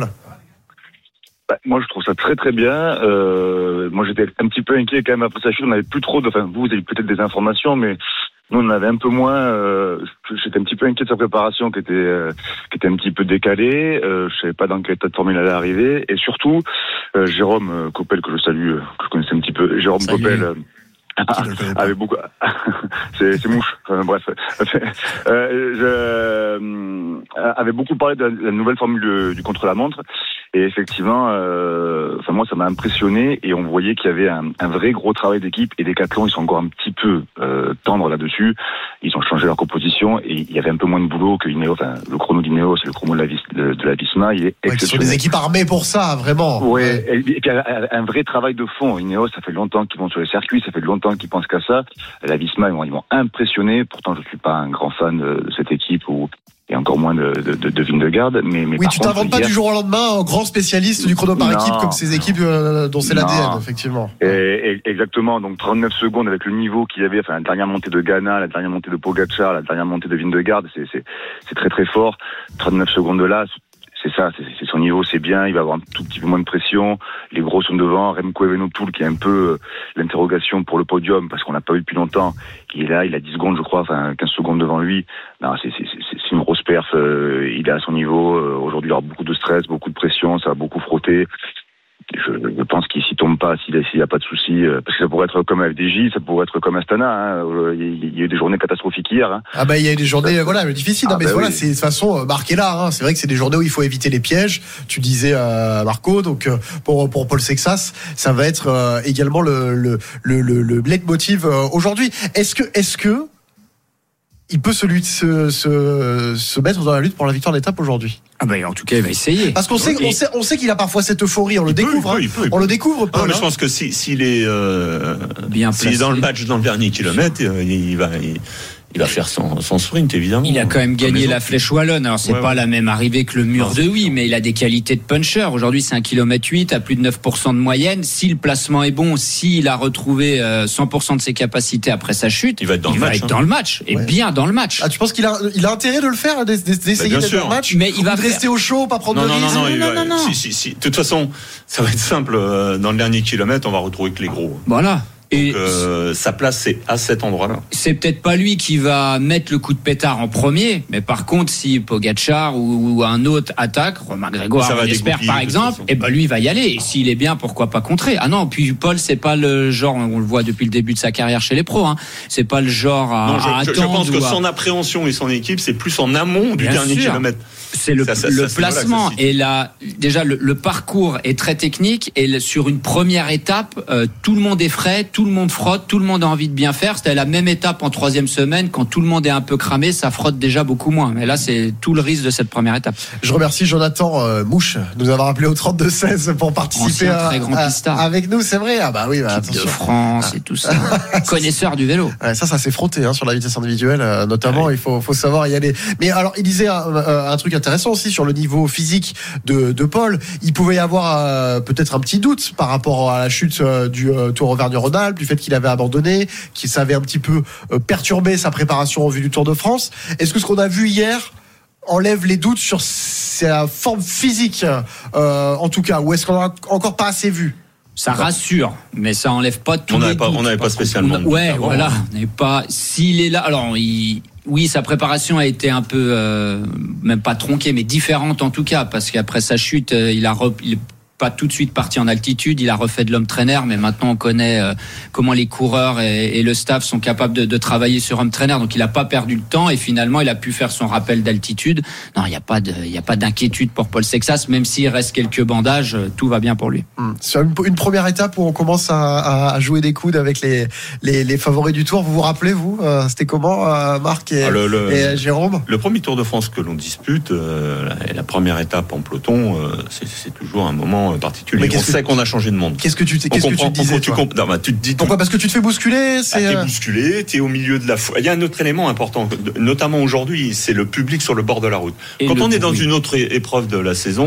Bah, moi, je trouve ça très très bien. Euh, moi, j'étais un petit peu inquiet quand même après sa chute. On n'avait plus trop de. Enfin, vous, vous avez peut-être des informations, mais nous, on en avait un peu moins. Euh, j'étais un petit peu inquiet de sa préparation, qui était euh, qui était un petit peu décalée. Euh, je savais pas dans quel état de forme il allait arriver. Et surtout, euh, Jérôme euh, Coppel, que je salue, euh, que je connaissais un petit peu. Jérôme Salut. Coppel. Euh, Ah, avec beaucoup, c'est, c'est mouche. Enfin, bref, euh, je, euh, avait beaucoup parlé de la, de la nouvelle formule du contre-la-montre, et effectivement, euh, enfin moi ça m'a impressionné, et on voyait qu'il y avait un, un vrai gros travail d'équipe, et Decathlon ils sont encore un petit peu euh, tendres là-dessus. Ils ont changé leur composition, et il y avait un peu moins de boulot que Ineos. Enfin, le chrono d'Ineos, c'est le chrono de la, de, de la Visma, il est ouais, exceptionnel. Ce sont des équipes armées pour ça, vraiment. Ouais, et, et puis un, un vrai travail de fond. Ineos, ça fait longtemps qu'ils vont sur les circuits, ça fait longtemps qu'ils pensent qu'à ça. La Visma, ils m'ont, ils m'ont impressionné. Pourtant, je suis pas un grand fan de, de cette équipe, ou et encore moins de, de, de, de Vingegaard. Mais, mais oui, tu contre, t'inventes pas hier... du jour au lendemain un grand spécialiste du chrono par non, équipe comme ces équipes euh, dont c'est non. l'A D N, effectivement. Et, et, exactement. Donc trente-neuf secondes avec le niveau qu'il y avait. Enfin, la dernière montée de Ghana, la dernière montée de Pogacar, la dernière montée de Vingegaard, c'est, c'est, c'est très très fort. trente-neuf secondes de là. C'est ça, c'est, c'est son niveau, c'est bien, il va avoir un tout petit peu moins de pression, les gros sont devant, Remco Evenepoel qui est un peu euh, l'interrogation pour le podium, parce qu'on l'a pas eu depuis longtemps, il est là, il a dix secondes je crois, enfin quinze secondes devant lui, non, c'est, c'est, c'est, c'est une grosse perf, euh, il est à son niveau, euh, aujourd'hui il aura beaucoup de stress, beaucoup de pression, ça va beaucoup frotter. Je, je pense qu'il s'y tombe pas s'il n'y a, a pas de souci, euh, parce que ça pourrait être comme F D J, ça pourrait être comme Astana. Hein, euh, il y a eu des journées catastrophiques hier. Hein. Ah bah il y a eu des journées, voilà, difficiles. Ah non, mais bah voilà, oui. C'est de toute façon marqué là. Hein, c'est vrai que c'est des journées où il faut éviter les pièges. Tu disais euh, Marco, donc euh, pour pour Paul Sexas, ça va être euh, également le le le le, le leitmotiv euh, aujourd'hui. Est-ce que est-ce que il peut se, lutte, se, se, se mettre dans la lutte pour la victoire d'étape aujourd'hui? Ah bah en tout cas il va essayer. Parce qu'on sait, on sait, on sait qu'il a parfois cette euphorie, on le il découvre, peut, hein. il peut, il peut, on le découvre pas. Ah, mais je pense que si, s'il est euh, bien s'il est dans le match dans le dernier kilomètre, il, il va. Il... Il va faire son, son sprint, évidemment. Il a quand même gagné la Flèche Wallonne. Alors, c'est ouais, pas ouais. la même arrivée que le mur non, de Huy, mais il a des qualités de puncher. Aujourd'hui, c'est un kilomètre huit à plus de neuf pour cent de moyenne. Si le placement est bon, s'il a retrouvé cent pour cent de ses capacités après sa chute, il va être dans, il le, va match, être hein. dans le match. Et ouais. bien dans le match. Ah, tu penses qu'il a, il a intérêt de le faire, d'essayer bah, d'être sûr. dans le match? Mais il va de rester au chaud, pas prendre non, de non, risques. Non, non, non, non, non, non, non. Si, si, si. De toute façon, ça va être simple. Dans le dernier kilomètre, on va retrouver que les gros. Voilà. Et donc, euh, sa place c'est à cet endroit-là. C'est peut-être pas lui qui va mettre le coup de pétard en premier, mais par contre si Pogacar ou, ou un autre attaque, Romain Grégoire, on l'espère par exemple, et ben lui il va y aller. Et s'il est bien, pourquoi pas contrer. Ah non, puis Paul c'est pas le genre, on le voit depuis le début de sa carrière chez les pros, hein. C'est pas le genre à, non, je, à je, attendre. Je pense que à... son appréhension et son équipe c'est plus en amont du bien dernier sûr. kilomètre. C'est le, ça, ça, le ça, placement voilà, et là déjà le, le parcours est très technique et le, sur une première étape euh, tout le monde est frais, tout le monde frotte, tout le monde a envie de bien faire. C'était la même étape en troisième semaine quand tout le monde est un peu cramé, ça frotte déjà beaucoup moins. Mais là c'est tout le risque de cette première étape. Je remercie Jonathan euh, Mouche de nous avoir appelé au trente-deux seize pour participer à, très grand à, pistard. avec nous. C'est vrai. Ah bah oui, bah, attention. De France et tout ça. Connaisseur du vélo. Ouais, ça, ça s'est frotté hein, sur la vitesse individuelle, euh, notamment. Ouais. Il faut, faut savoir y aller. Mais alors, il disait un, un, un truc intéressant aussi sur le niveau physique de, de Paul. Il pouvait y avoir euh, peut-être un petit doute par rapport à la chute euh, du euh, Tour Auvergne-Rhône-Alpes, du fait qu'il avait abandonné, qu'il savait un petit peu euh, perturber sa préparation en vue du Tour de France. Est-ce que ce qu'on a vu hier enlève les doutes sur sa forme physique, euh, en tout cas, ou est-ce qu'on en a encore pas assez vu? Ça rassure, mais ça enlève pas tout. On n'avait pas, on n'avait pas spécialement. Ouais, avant, voilà. On n'avait pas. S'il est là, alors il. Oui, sa préparation a été un peu, euh, même pas tronquée, mais différente en tout cas, parce qu'après sa chute, euh, il a, re, il est pas tout de suite parti en altitude, il a refait de l'homme trainer, mais maintenant on connaît euh, comment les coureurs et, et le staff sont capables de, de travailler sur homme trainer, donc il a pas perdu le temps et finalement il a pu faire son rappel d'altitude. Non, il y a pas de, il y a pas d'inquiétude pour Paul Sexas, même s'il reste quelques bandages, tout va bien pour lui. Mmh. Sur une, une première étape où on commence à, à jouer des coudes avec les, les, les favoris du Tour, vous vous rappelez vous, euh, c'était comment euh, Marc et, ah, le, le, et Jérôme? Le premier Tour de France que l'on dispute, euh, la, la première étape en peloton, euh, c'est, c'est toujours un moment particulier. On sait qu'on a changé de monde. Qu'est-ce que tu, qu'est-ce que tu disais tu comp... non, bah, tu te dis Pourquoi? Parce que tu te fais bousculer. C'est... Ah, t'es bousculé, t'es au milieu de la foule. Il y a un autre élément important, notamment aujourd'hui, c'est le public sur le bord de la route. Et Quand on est dans une autre épreuve de la saison,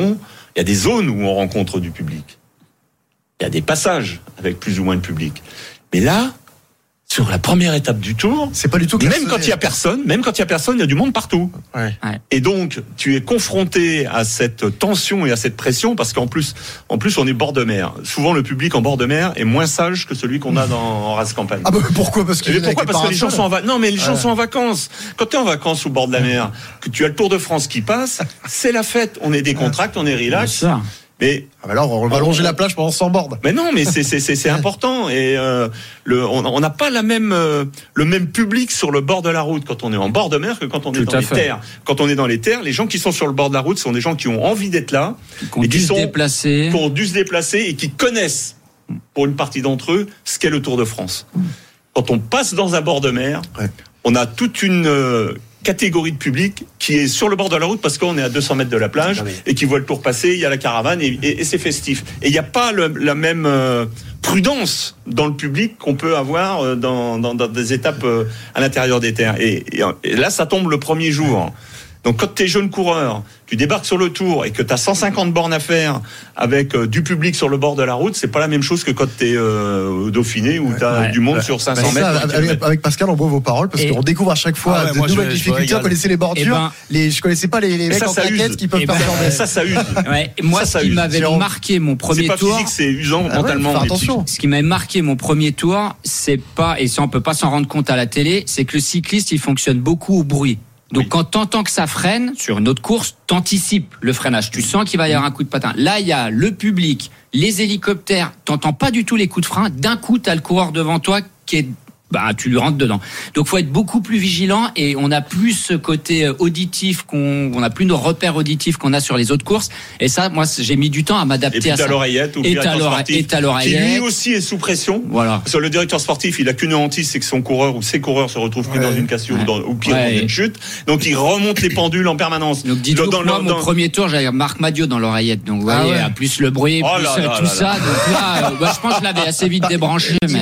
il y a des zones où on rencontre du public. Il y a des passages avec plus ou moins de public. Mais là, sur la première étape du tour, c'est pas du tout même quand il y a personne, même quand il y a personne, il y a du monde partout. Ouais. Ouais. Et donc, tu es confronté à cette tension et à cette pression parce qu'en plus, en plus, on est bord de mer. Souvent, le public en bord de mer est moins sage que celui qu'on a dans en race campagne. Ah bah pourquoi Parce que mais pourquoi Parce que les gens sont en vacances. Non, mais les gens ouais. sont en vacances. Quand tu es en vacances au bord de la mer, que tu as le Tour de France qui passe, c'est la fête. On est décontracté, on est relax. Mais ah bah alors on va longer la plage pendant cent bords. Mais non, mais c'est c'est c'est, c'est important et euh, le on n'a pas la même euh, le même public sur le bord de la route quand on est en bord de mer que quand on est Tout dans les fait. terres. Quand on est dans les terres, les gens qui sont sur le bord de la route sont des gens qui ont envie d'être là, qui ont dû se déplacer, qui ont dû se déplacer et qui connaissent pour une partie d'entre eux ce qu'est le Tour de France. Quand on passe dans un bord de mer, ouais. on a toute une euh, catégorie de public qui est sur le bord de la route parce qu'on est à deux cents mètres de la plage et qui voit le tour passer, il y a la caravane et, et, et c'est festif. Et il n'y a pas le, la même euh, prudence dans le public qu'on peut avoir dans, dans, dans des étapes euh, à l'intérieur des terres. Et, et, et là, ça tombe le premier jour. Donc quand tu es jeune coureur, tu débarques sur le Tour et que tu as cent cinquante bornes à faire avec euh, du public sur le bord de la route, c'est pas la même chose que quand tu es euh, au Dauphiné où tu as ouais. du monde bah, sur cinq cents bah, mètres. Ça, avec, avec Pascal, on boit vos paroles parce et qu'on découvre à chaque fois ah ouais, de moi, nouvelles je, difficultés. On connaissait les bordures, ben, les, je connaissais pas les, les mecs ça, en claquettes qui peuvent perturber. Ben, ça, ça use. Ouais, moi, ça, ce qui m'avait marqué mon premier tour, c'est pas physique, c'est usant ah mentalement. Ouais, attention. Ce qui m'avait marqué mon premier tour, c'est pas, et ça on peut pas s'en rendre compte à la télé, c'est que le cycliste il fonctionne beaucoup au bruit. Donc oui. quand t'entends que ça freine sur une autre course, t'anticipes le freinage. Tu sens qu'il va y avoir un coup de patin. Là, il y a le public, les hélicoptères. T'entends pas du tout les coups de frein. D'un coup, t'as le coureur devant toi qui est, bah, tu lui rentres dedans. Donc, faut être beaucoup plus vigilant et on a plus ce côté auditif qu'on, on a plus nos repères auditifs qu'on a sur les autres courses. Et ça, moi, j'ai mis du temps à m'adapter et à ça. Et l'oreillette, ou et à l'oreillette, à l'oreillette. Qui lui aussi est sous pression. Voilà. Parce que le directeur sportif, il a qu'une hantise, c'est que son coureur ou ses coureurs se retrouvent que ouais. dans une cassure ouais. ou, dans, ou pire ouais. dans une chute. Donc, il remonte les pendules en permanence. Donc, dites-vous dans, que moi, dans, mon dans... premier tour, j'avais Marc Madiot dans l'oreillette. Donc, vous ah voyez, ouais. plus le bruit, oh plus là là tout là ça. là. Donc là, bah, je pense que je l'avais assez vite débranché. Mais...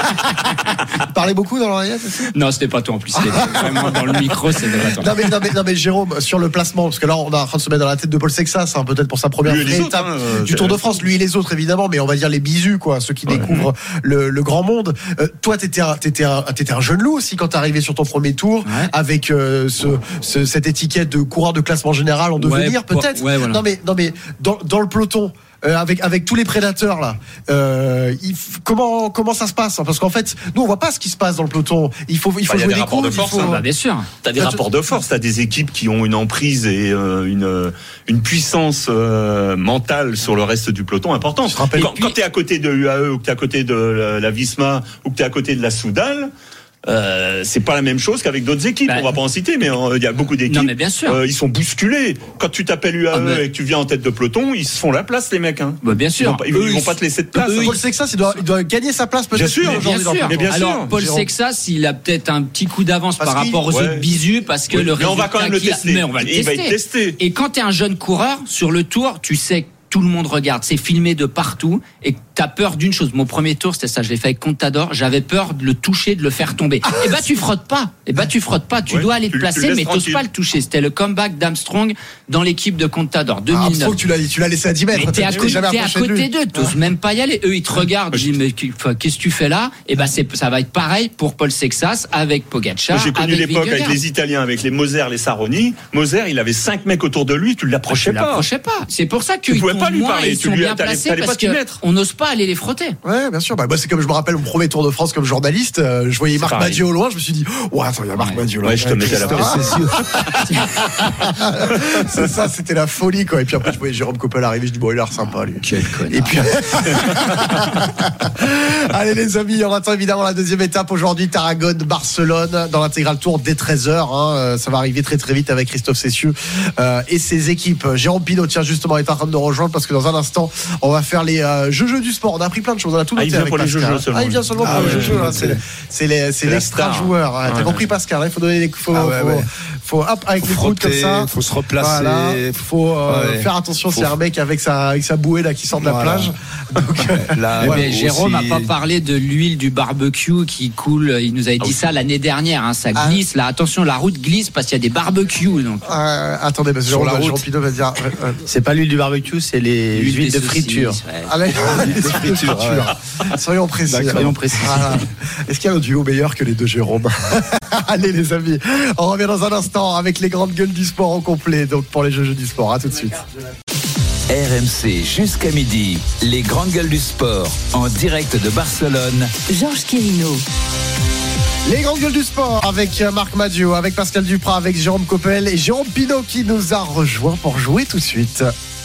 Il parlait beaucoup dans l'oreillette aussi ? Non, c'était pas toi en plus. C'était vraiment dans le micro, c'était pas toi. Non mais, non, mais, non, mais Jérôme, sur le placement, parce que là, on est en train de se mettre dans la tête de Paul Sexas, hein, peut-être pour sa première vraie étape hein, euh, du Tour de France. Lui et les autres, évidemment, mais on va dire les bisous, quoi, ceux qui ouais. découvrent le, le grand monde. Euh, toi, t'étais un, t'étais, un, t'étais un jeune loup aussi quand t'es arrivé sur ton premier tour, ouais. avec euh, ce, ce, cette étiquette de coureur de classement général en devenir, ouais, peut-être. Ouais, voilà. Non mais, non mais dans, dans le peloton. Euh, avec avec tous les prédateurs là, euh, il, comment comment ça se passe hein, parce qu'en fait nous on voit pas ce qui se passe dans le peloton. Il faut il faut bah, jouer des, des coups. De force, il faut... hein, bah, bien sûr. T'as des bah, rapports de force. T'as des équipes qui ont une emprise et euh, une une puissance euh, mentale sur le reste du peloton importante. Quand, puis... quand t'es à côté de l'U A E ou que t'es à côté de la, la Visma ou que t'es à côté de la Soudal. Euh, c'est pas la même chose qu'avec d'autres équipes. Bah, on va pas en citer, mais il euh, y a beaucoup d'équipes. Non, mais bien sûr. Euh, ils sont bousculés. Quand tu t'appelles U A E ah, mais... et que tu viens en tête de peloton, ils se font la place, les mecs. Hein. Bah, bien sûr. Ils vont pas, ils, eux, ils vont pas te laisser de place. Eux, hein. Paul Sexas, il doit, il doit gagner sa place peut-être. Bien sûr, mais bien sûr. Mais bien Alors, sûr. Paul Jérôme. Sexas, il a peut-être un petit coup d'avance parce par rapport aux ouais. autres bisous parce que oui. le mais on va quand même le tester. Mais on va le il tester. va être testé. Et quand t'es un jeune coureur sur le Tour, tu sais que tout le monde regarde, c'est filmé de partout et t'as peur d'une chose. Mon premier tour, c'était ça, je l'ai fait avec Contador, j'avais peur de le toucher, de le faire tomber. Ah, et bah tu frottes pas, et bah tu frottes pas, tu ouais, dois aller te placer, mais t'oses pas le toucher. C'était le comeback d'Armstrong dans l'équipe de Contador, deux mille neuf. Armstrong, tu l'as, tu l'as laissé à dix mètres. Mais t'es à, côté, t'es à côté d'eux, t'oses ah. même pas y aller. Eux, ils te regardent, je dis, mais qu'est-ce que tu fais là? Et bah c'est, ça va être pareil pour Paul Sexas avec Pogacar. J'ai connu l'époque avec les Italiens, avec les Moser, les Saroni. Moser, il avait cinq mecs autour de lui, tu l'approchais pas. Tu l'approchais pas. C'est pour ça que tu pouvais pas lui parler, ils sont bien placés parce qu'on n'ose pas aller les frotter. Ouais, bien sûr. Bah, moi, c'est comme je me rappelle mon premier Tour de France comme journaliste. Euh, je voyais Marc Madiot au loin. Je me suis dit, oh, attends, il y a Marc ouais. Madiot là. Ouais, je te mettais à la précision. C'est ça, c'était la folie, quoi. Et puis après, je voyais Jérôme Coppel arriver. Je dis, bon, il a l'air sympa, lui. Quel connard. Et puis, allez, les amis, on attend évidemment la deuxième étape aujourd'hui. Tarragone, Barcelone, dans l'intégral Tour dès treize heures. Hein. Ça va arriver très, très vite avec Christophe Cessieux euh, et ses équipes. Jérôme Pinault, tiens, justement, est en train de nous rejoindre parce que dans un instant, on va faire les euh, jeux jeux du sport. On a appris plein de choses. On a tout noté. Ah, il vient avec pour les Pascal. jeux seulement. Ah, il vient seulement Ah, pour ouais, les jeux. ouais, Hein. C'est, c'est, les, c'est, c'est l'extra la joueur. Hein. T'as ouais. compris, Pascal. Il faut donner les, faut, Ah, ouais, faut, ouais. faut, hop, avec Faut les coudes comme frotter, ça. faut se replacer. Voilà. Faut euh, Ouais. faire attention. Faut- C'est un mec avec sa, avec sa bouée là qui sort de la Voilà. plage. Donc, Là, Ouais, ouais, mais Jérôme n'a aussi- pas parlé de l'huile du barbecue qui coule. Il nous avait dit ça l'année dernière. Hein, ça Ah. glisse. Là, attention, la route glisse parce qu'il y a des barbecues. Donc. euh, attendez, parce que Sur la Jérôme, route. Jérôme Pinault va dire. euh, euh, C'est pas l'huile du barbecue, c'est les L'huile huiles des de friture. saucisses, ouais. Allez, de friture, soyons précis. D'accord. Soyons précis. Voilà. Est-ce qu'il y a un duo meilleur que les deux Jérôme? Allez les amis, on revient dans un instant avec les grandes gueules du sport au complet. Donc pour les jeux, jeux du sport, à tout de suite. R M C jusqu'à midi, les grandes gueules du sport en direct de Barcelone. Georges Quirino. Les grandes gueules du sport avec Marc Madio, avec Pascal Duprat, avec Jérôme Coppel et Jérôme Pinault qui nous a rejoint pour jouer tout de suite.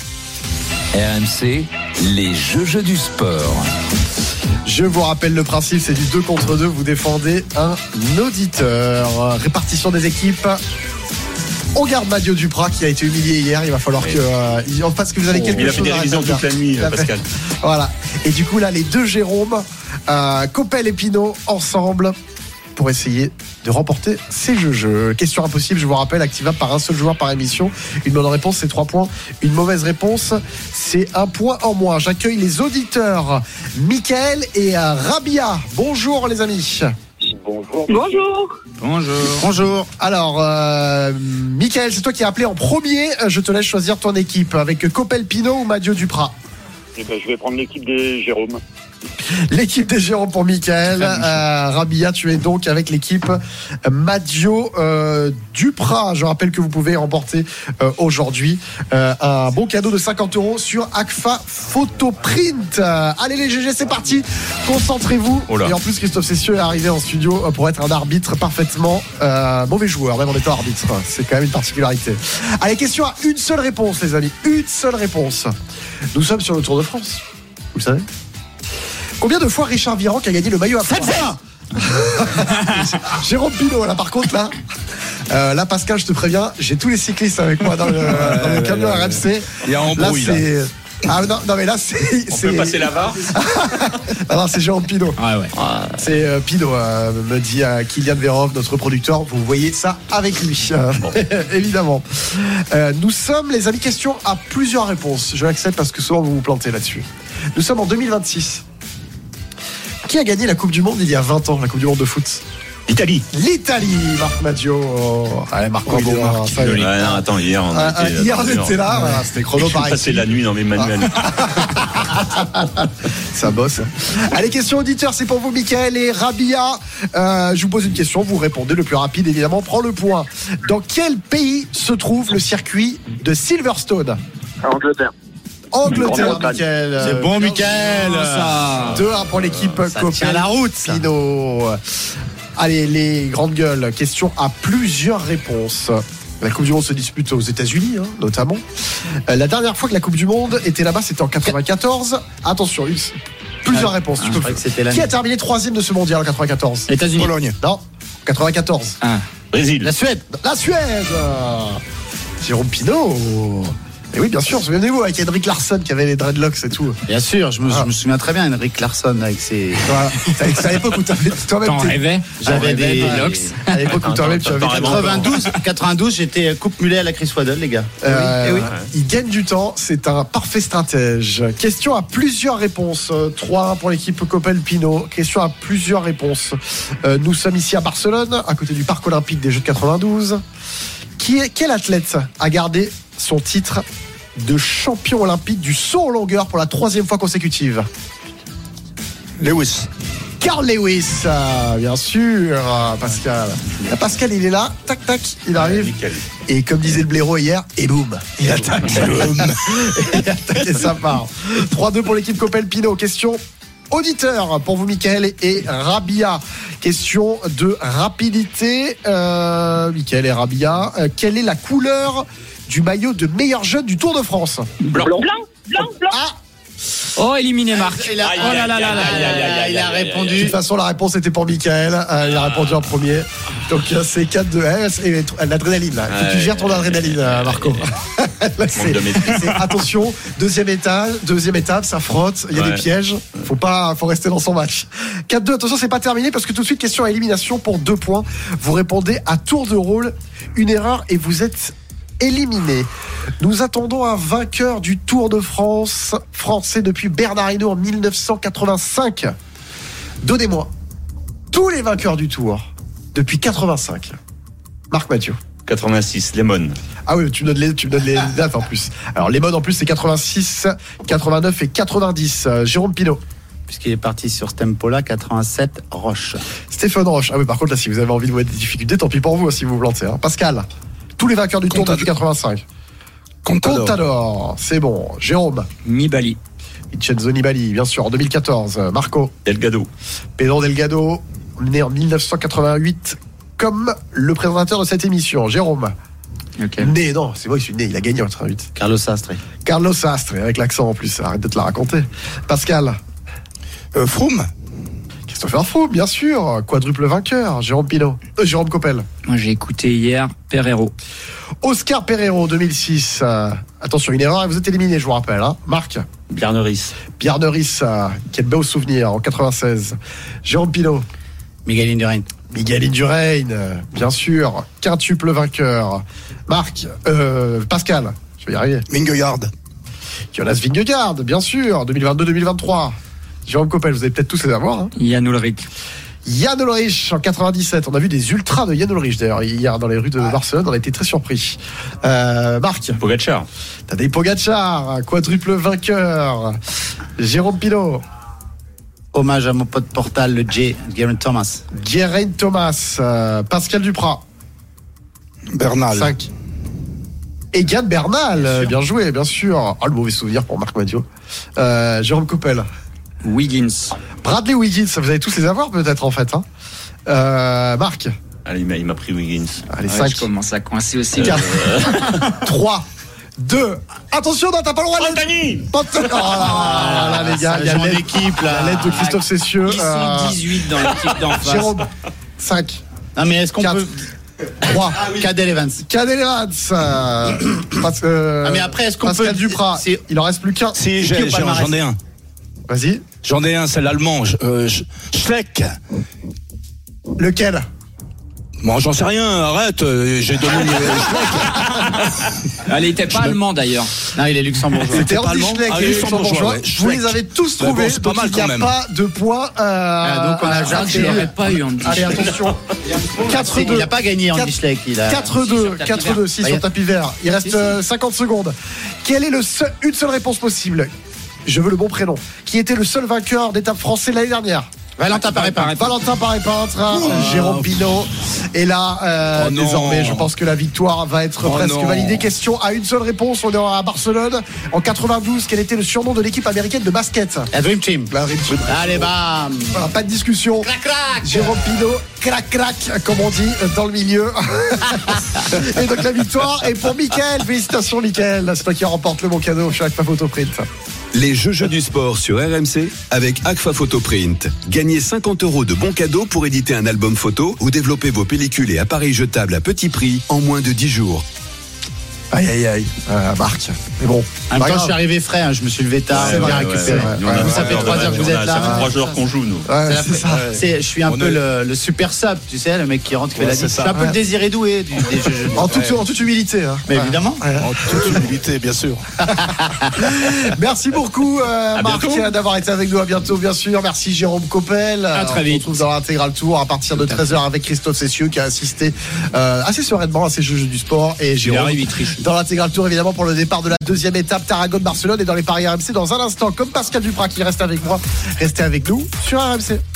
R M C, les jeux, jeux du sport. Je vous rappelle le principe, c'est du deux contre deux. Vous défendez un auditeur. Répartition des équipes. On garde Madio Duprat qui a été humilié hier. Il va falloir Oui. que euh, il en fasse que vous avez quelque Il a chose fait des à révisions rétablir. toute la nuit, Il a fait- Pascal. Voilà. Et du coup là, les deux Jérôme, euh, Coppel et Pinault ensemble pour essayer de remporter ces jeux. jeux. Question impossible, je vous rappelle, activable par un seul joueur par émission. Une bonne réponse, c'est trois points. Une mauvaise réponse, c'est un point en moins. J'accueille les auditeurs Mickaël et euh, Rabia. Bonjour les amis. Bonjour. Bonjour. Bonjour. Bonjour. Alors, euh, Mickaël, c'est toi qui as appelé en premier. Je te laisse choisir ton équipe avec Coppel Pinault ou Madio Duprat. Eh ben, je vais prendre l'équipe des Jérôme. L'équipe des Jérôme pour Mickaël. Euh, Rabia, tu es donc avec l'équipe Madio euh, Duprat. Je rappelle que vous pouvez remporter euh, aujourd'hui euh, un bon cadeau de cinquante euros sur Agfa Photoprint. Euh, allez les G G, c'est parti. Concentrez-vous. Oh là. Et en plus, Christophe Cessieux est arrivé en studio euh, pour être un arbitre parfaitement euh, mauvais joueur, même en étant arbitre. C'est quand même une particularité. Allez, question à une seule réponse, les amis. Une seule réponse. Nous sommes sur le Tour de France. Vous le savez? Combien de fois Richard Virenque a gagné le maillot à pois? Jérôme Pinault, là, par contre, là. Euh, là, Pascal, je te préviens, j'ai tous les cyclistes avec moi dans le, dans le camion R M C. Il y a embrouille, là. C'est... Ah non, non, mais là, c'est. On c'est... peut passer la barre. Alors, c'est Jérôme Pinault. Ah ouais. C'est euh, Pinault, euh, me dit euh, Kylian Verov, notre producteur. Vous voyez ça avec lui, euh, évidemment. Euh, nous sommes, les amis, question à plusieurs réponses. Je l'accepte parce que souvent vous vous plantez là-dessus. Nous sommes en deux mille vingt-six. Qui a gagné la Coupe du Monde il y a vingt ans, la Coupe du Monde de foot? L'Italie. L'Italie, Marc Madio. Oh. Allez, Marc, Oui, bravo, Marc. hein, ça y est. Ouais, non, attends, hier on Ah, ah, était, hier, on attention. était là, voilà, c'était chrono J'ai par passé écrit. la nuit dans mes manuels. Ça bosse. Allez, question auditeur, c'est pour vous, Mickaël et Rabia. Euh, je vous pose une question, vous répondez le plus rapide, évidemment. Prends le point. Dans quel pays se trouve le circuit de Silverstone? Angleterre. Angleterre, Grande-Bretagne. Mickaël. C'est bon, Mickaël. deux un pour l'équipe Ça Coppel. tient la route, ça. Pinault. Allez, les grandes gueules. Question à plusieurs réponses. La Coupe du Monde se dispute aux États-Unis, hein, notamment. Euh, la dernière fois que la Coupe du Monde était là-bas, c'était en quatre-vingt-quatorze. Attention, une- plusieurs Ah, réponses. ah, Tu je peux- croyais que c'était l'année. Qui a terminé troisième de ce mondial en quatre-vingt-quatorze? États-Unis. Pologne. Non, quatre-vingt-quatorze. Ah. Brésil. La Suède. La Suède. Jérôme Pinault. Et oui, bien sûr, souvenez-vous, avec Henrik Larsson qui avait les dreadlocks et tout. Bien sûr, je me, Ah. je me souviens très bien, Henrik Larsson avec ses. Voilà. C'est à l'époque où tu avais toi-même. T'en tes- rêvais? J'avais des des locks. À l'époque où toi-même tu avais Attends, quatre- attends, quatre-vingt-douze, quatre-vingt-douze, j'étais coupe mulet à la Chris Waddle, les gars. Euh, Eh oui. Il gagne du temps, c'est un parfait stratège. Question à plusieurs réponses. Euh, trois un pour l'équipe Coppel-Pinault. Question à plusieurs réponses. Euh, nous sommes ici à Barcelone, à côté du parc olympique des Jeux de quatre-vingt-douze. Qui est, quel athlète a gardé son titre de champion olympique du saut en longueur pour la troisième fois consécutive? Lewis. Carl Lewis, euh, bien sûr, euh, Pascal. Euh, Pascal, il est là, tac, tac, il arrive. Nickel. Et comme disait le blaireau hier, et boum, il attaque. Il attaque et ça part. trois deux pour l'équipe Coppel-Pinault. Question auditeur pour vous, Mickaël et Rabia. Question de rapidité. Euh, Mickaël et Rabia, euh, quelle est la couleur du maillot de meilleur jeune du Tour de France? Blanc. Blanc, blanc, blanc. Ah, Oh, éliminé Marc. Il a, Oh là là là là. il a répondu. De toute façon, la réponse était pour Mickaël. Euh, il a répondu en premier. Donc, euh, c'est quatre deux. Eh, c'est l'adrénaline, là. Faut que tu gères ton adrénaline, euh, Marco. Là, c'est, c'est, attention, deuxième étape, deuxième étape, ça frotte. Il y a ouais. des pièges. Faut pas, faut rester dans son match. quatre deux. Attention, c'est pas terminé parce que tout de suite, question à élimination pour deux points. Vous répondez à tour de rôle. Une erreur et vous êtes éliminé. Nous attendons un vainqueur du Tour de France français depuis Bernard Hinault en dix-neuf cent quatre-vingt-cinq. Donnez-moi tous les vainqueurs du Tour depuis quatre-vingt-cinq. Marc Mathieu. quatre-vingt-six, Lemon. Ah oui, tu me donnes les, tu me donnes les dates en plus. Alors Lemon en plus c'est quatre-vingt-six, quatre-vingt-neuf et quatre-vingt-dix. Euh, Jérôme Pinault. Puisqu'il est parti sur ce tempo-là, quatre-vingt-sept, Roche. Stéphane Roche. Ah oui, par contre là, si vous avez envie de vous mettre des difficultés, tant pis pour vous si vous vous plantez. Hein. Pascal. Tous les vainqueurs du Tour depuis quatre-vingt-cinq. Contador. Contador, c'est bon. Jérôme. Nibali. Vincenzo Nibali, bien sûr, en deux mille quatorze. Marco. Delgado. Pedro Delgado, né en dix-neuf cent quatre-vingt-huit, comme le présentateur de cette émission. Jérôme. Okay. Né, non, c'est vrai, je suis né, il a gagné en quatre-vingt-huit. Carlos Sastre. Carlos Sastre, avec l'accent en plus, arrête de te la raconter. Pascal. Euh, Froome. Christopher Froome, bien sûr, quadruple vainqueur. Jérôme Pinault. Euh, Jérôme Coppel. Moi, j'ai écouté hier Pereiro. Oscar Pereiro, deux mille six. Euh, attention, une erreur et vous êtes éliminé, je vous rappelle. Hein. Marc. Bjarneris. Bjarneris, euh, quel beau souvenir, en quatre-vingt-seize. Jérôme Pinault. Miguel Indurain. Miguel Indurain, euh, bien sûr, quintuple vainqueur. Marc, euh, Pascal, je vais y arriver. Vingegaard. Jonas Vingegaard, bien sûr, deux mille vingt-deux deux mille vingt-trois. Jérôme Coppel, vous allez peut-être tous les avoir. Hein. Yann Ulrich. Yann Ulrich en quatre-vingt-dix-sept. On a vu des ultras de Yann Ulrich d'ailleurs hier dans les rues de Barcelone. On a été très surpris. Euh, Marc. Pogacar. Tadej Pogacar, quadruple vainqueur. Jérôme Pinault. Hommage à mon pote Portal, le J, Geraint Thomas. Geraint Thomas. Euh, Pascal Duprat. Bernal. cinq. Egan Bernal. Bien, bien joué, bien sûr. Ah, le mauvais souvenir pour Marc Mathieu. Euh, Jérôme Coppel. Wiggins. Bradley Wiggins, vous allez tous les avoir peut-être en fait. Hein. Euh, Marc. Allez, il m'a pris Wiggins. Allez, ouais, cinq. Je commence à coincer aussi. quatre. trois. deux. Attention, non, t'as pas le droit de Pantani. Pantani. Oh là là, les gars, il y a l'aide, l'équipe, là. l'aide de Christophe Cessieux. Ils sont dix-huit dans l'équipe d'en face. Jérôme. cinq. Non, mais est-ce qu'on quatre. peut. trois. Ah, oui. Cadel Evans. Cadel Evans. Euh, parce que. Ah, mais après, est-ce qu'on Pascal peut. Duprat. C'est... Il en reste plus qu'un. Si, j'ai, j'ai, j'en ai un. Vas-y. J'en ai un, c'est l'allemand. Euh, Schleck. Lequel? Moi, j'en sais rien, arrête, j'ai donné Elle était pas allemand d'ailleurs. Non, il est luxembourgeois. C'était Andy Schleck, ah, il est luxembourgeois. Ouais. Vous les avez tous trouvés, bon, c'est pas mal il n'y a quand même. pas de points. Euh, ah, donc on a jamais. Je l'aurais pas eu Andy. Allez, attention. quatre deux. Il n'a pas gagné Andy Schleck. Il a quatre deux, quatre deux, six sur tapis vert. Il reste euh, cinquante secondes. Quelle est le seul, une seule réponse possible? Je veux le bon prénom. Qui était le seul vainqueur d'étape français l'année dernière? Valentin Paré-Peintre. Valentin Paré-Peintre, oh, Jérôme Pinault. Et là, euh, oh désormais, je pense que la victoire va être oh presque non. validée. Question à une seule réponse. On est à Barcelone. En quatre-vingt-douze, quel était le surnom de l'équipe américaine de basket? La Dream Team. La Dream Team. Allez, bam. Voilà, pas de discussion. Crac, crac. Jérôme Pinault, crac, crac, comme on dit dans le milieu. Et donc la victoire est pour Mickaël. Félicitations, Mickaël. C'est toi qui remporte le bon cadeau chez Agfa Photoprint. Les jeux jeux du sport sur R M C avec Agfa Photoprint. Gagnez cinquante euros de bons cadeaux pour éditer un album photo ou développer vos pellicules et appareils jetables à petit prix en moins de dix jours. Aïe aïe aïe, euh, Marc. Mais bon. En même temps, je suis arrivé frais, hein, je me suis levé tard, c'est bien vrai, récupéré. ouais, ouais, ouais, vous, ça ouais, fait trois ouais, heures que vous a, êtes là. Ça fait trois heures qu'on joue, nous. Ouais, c'est la, c'est ça. c'est, je suis un on peu est... le, le super sub, tu sais, le mec qui rentre, qui fait ouais, la liste. Je suis un peu ouais. le Désiré Doué du, des jeux. En toute, ouais. en toute humilité. Hein. Mais ouais. évidemment. Ouais. En toute humilité, bien sûr. Merci beaucoup, euh, Marc, bientôt. D'avoir été avec nous. À bientôt, bien sûr. Merci, Jérôme Coppel. À très vite. On se retrouve dans l'intégral tour à partir de treize heures avec Christophe Cessieux qui a assisté euh, assez sereinement à ces jeux du sport. Et Jérôme dans l'intégral tour, évidemment, pour le départ de la deuxième étape Tarragone-Barcelone et dans les paris R M C dans un instant, comme Pascal Duprat qui reste avec moi. Restez avec nous sur R M C.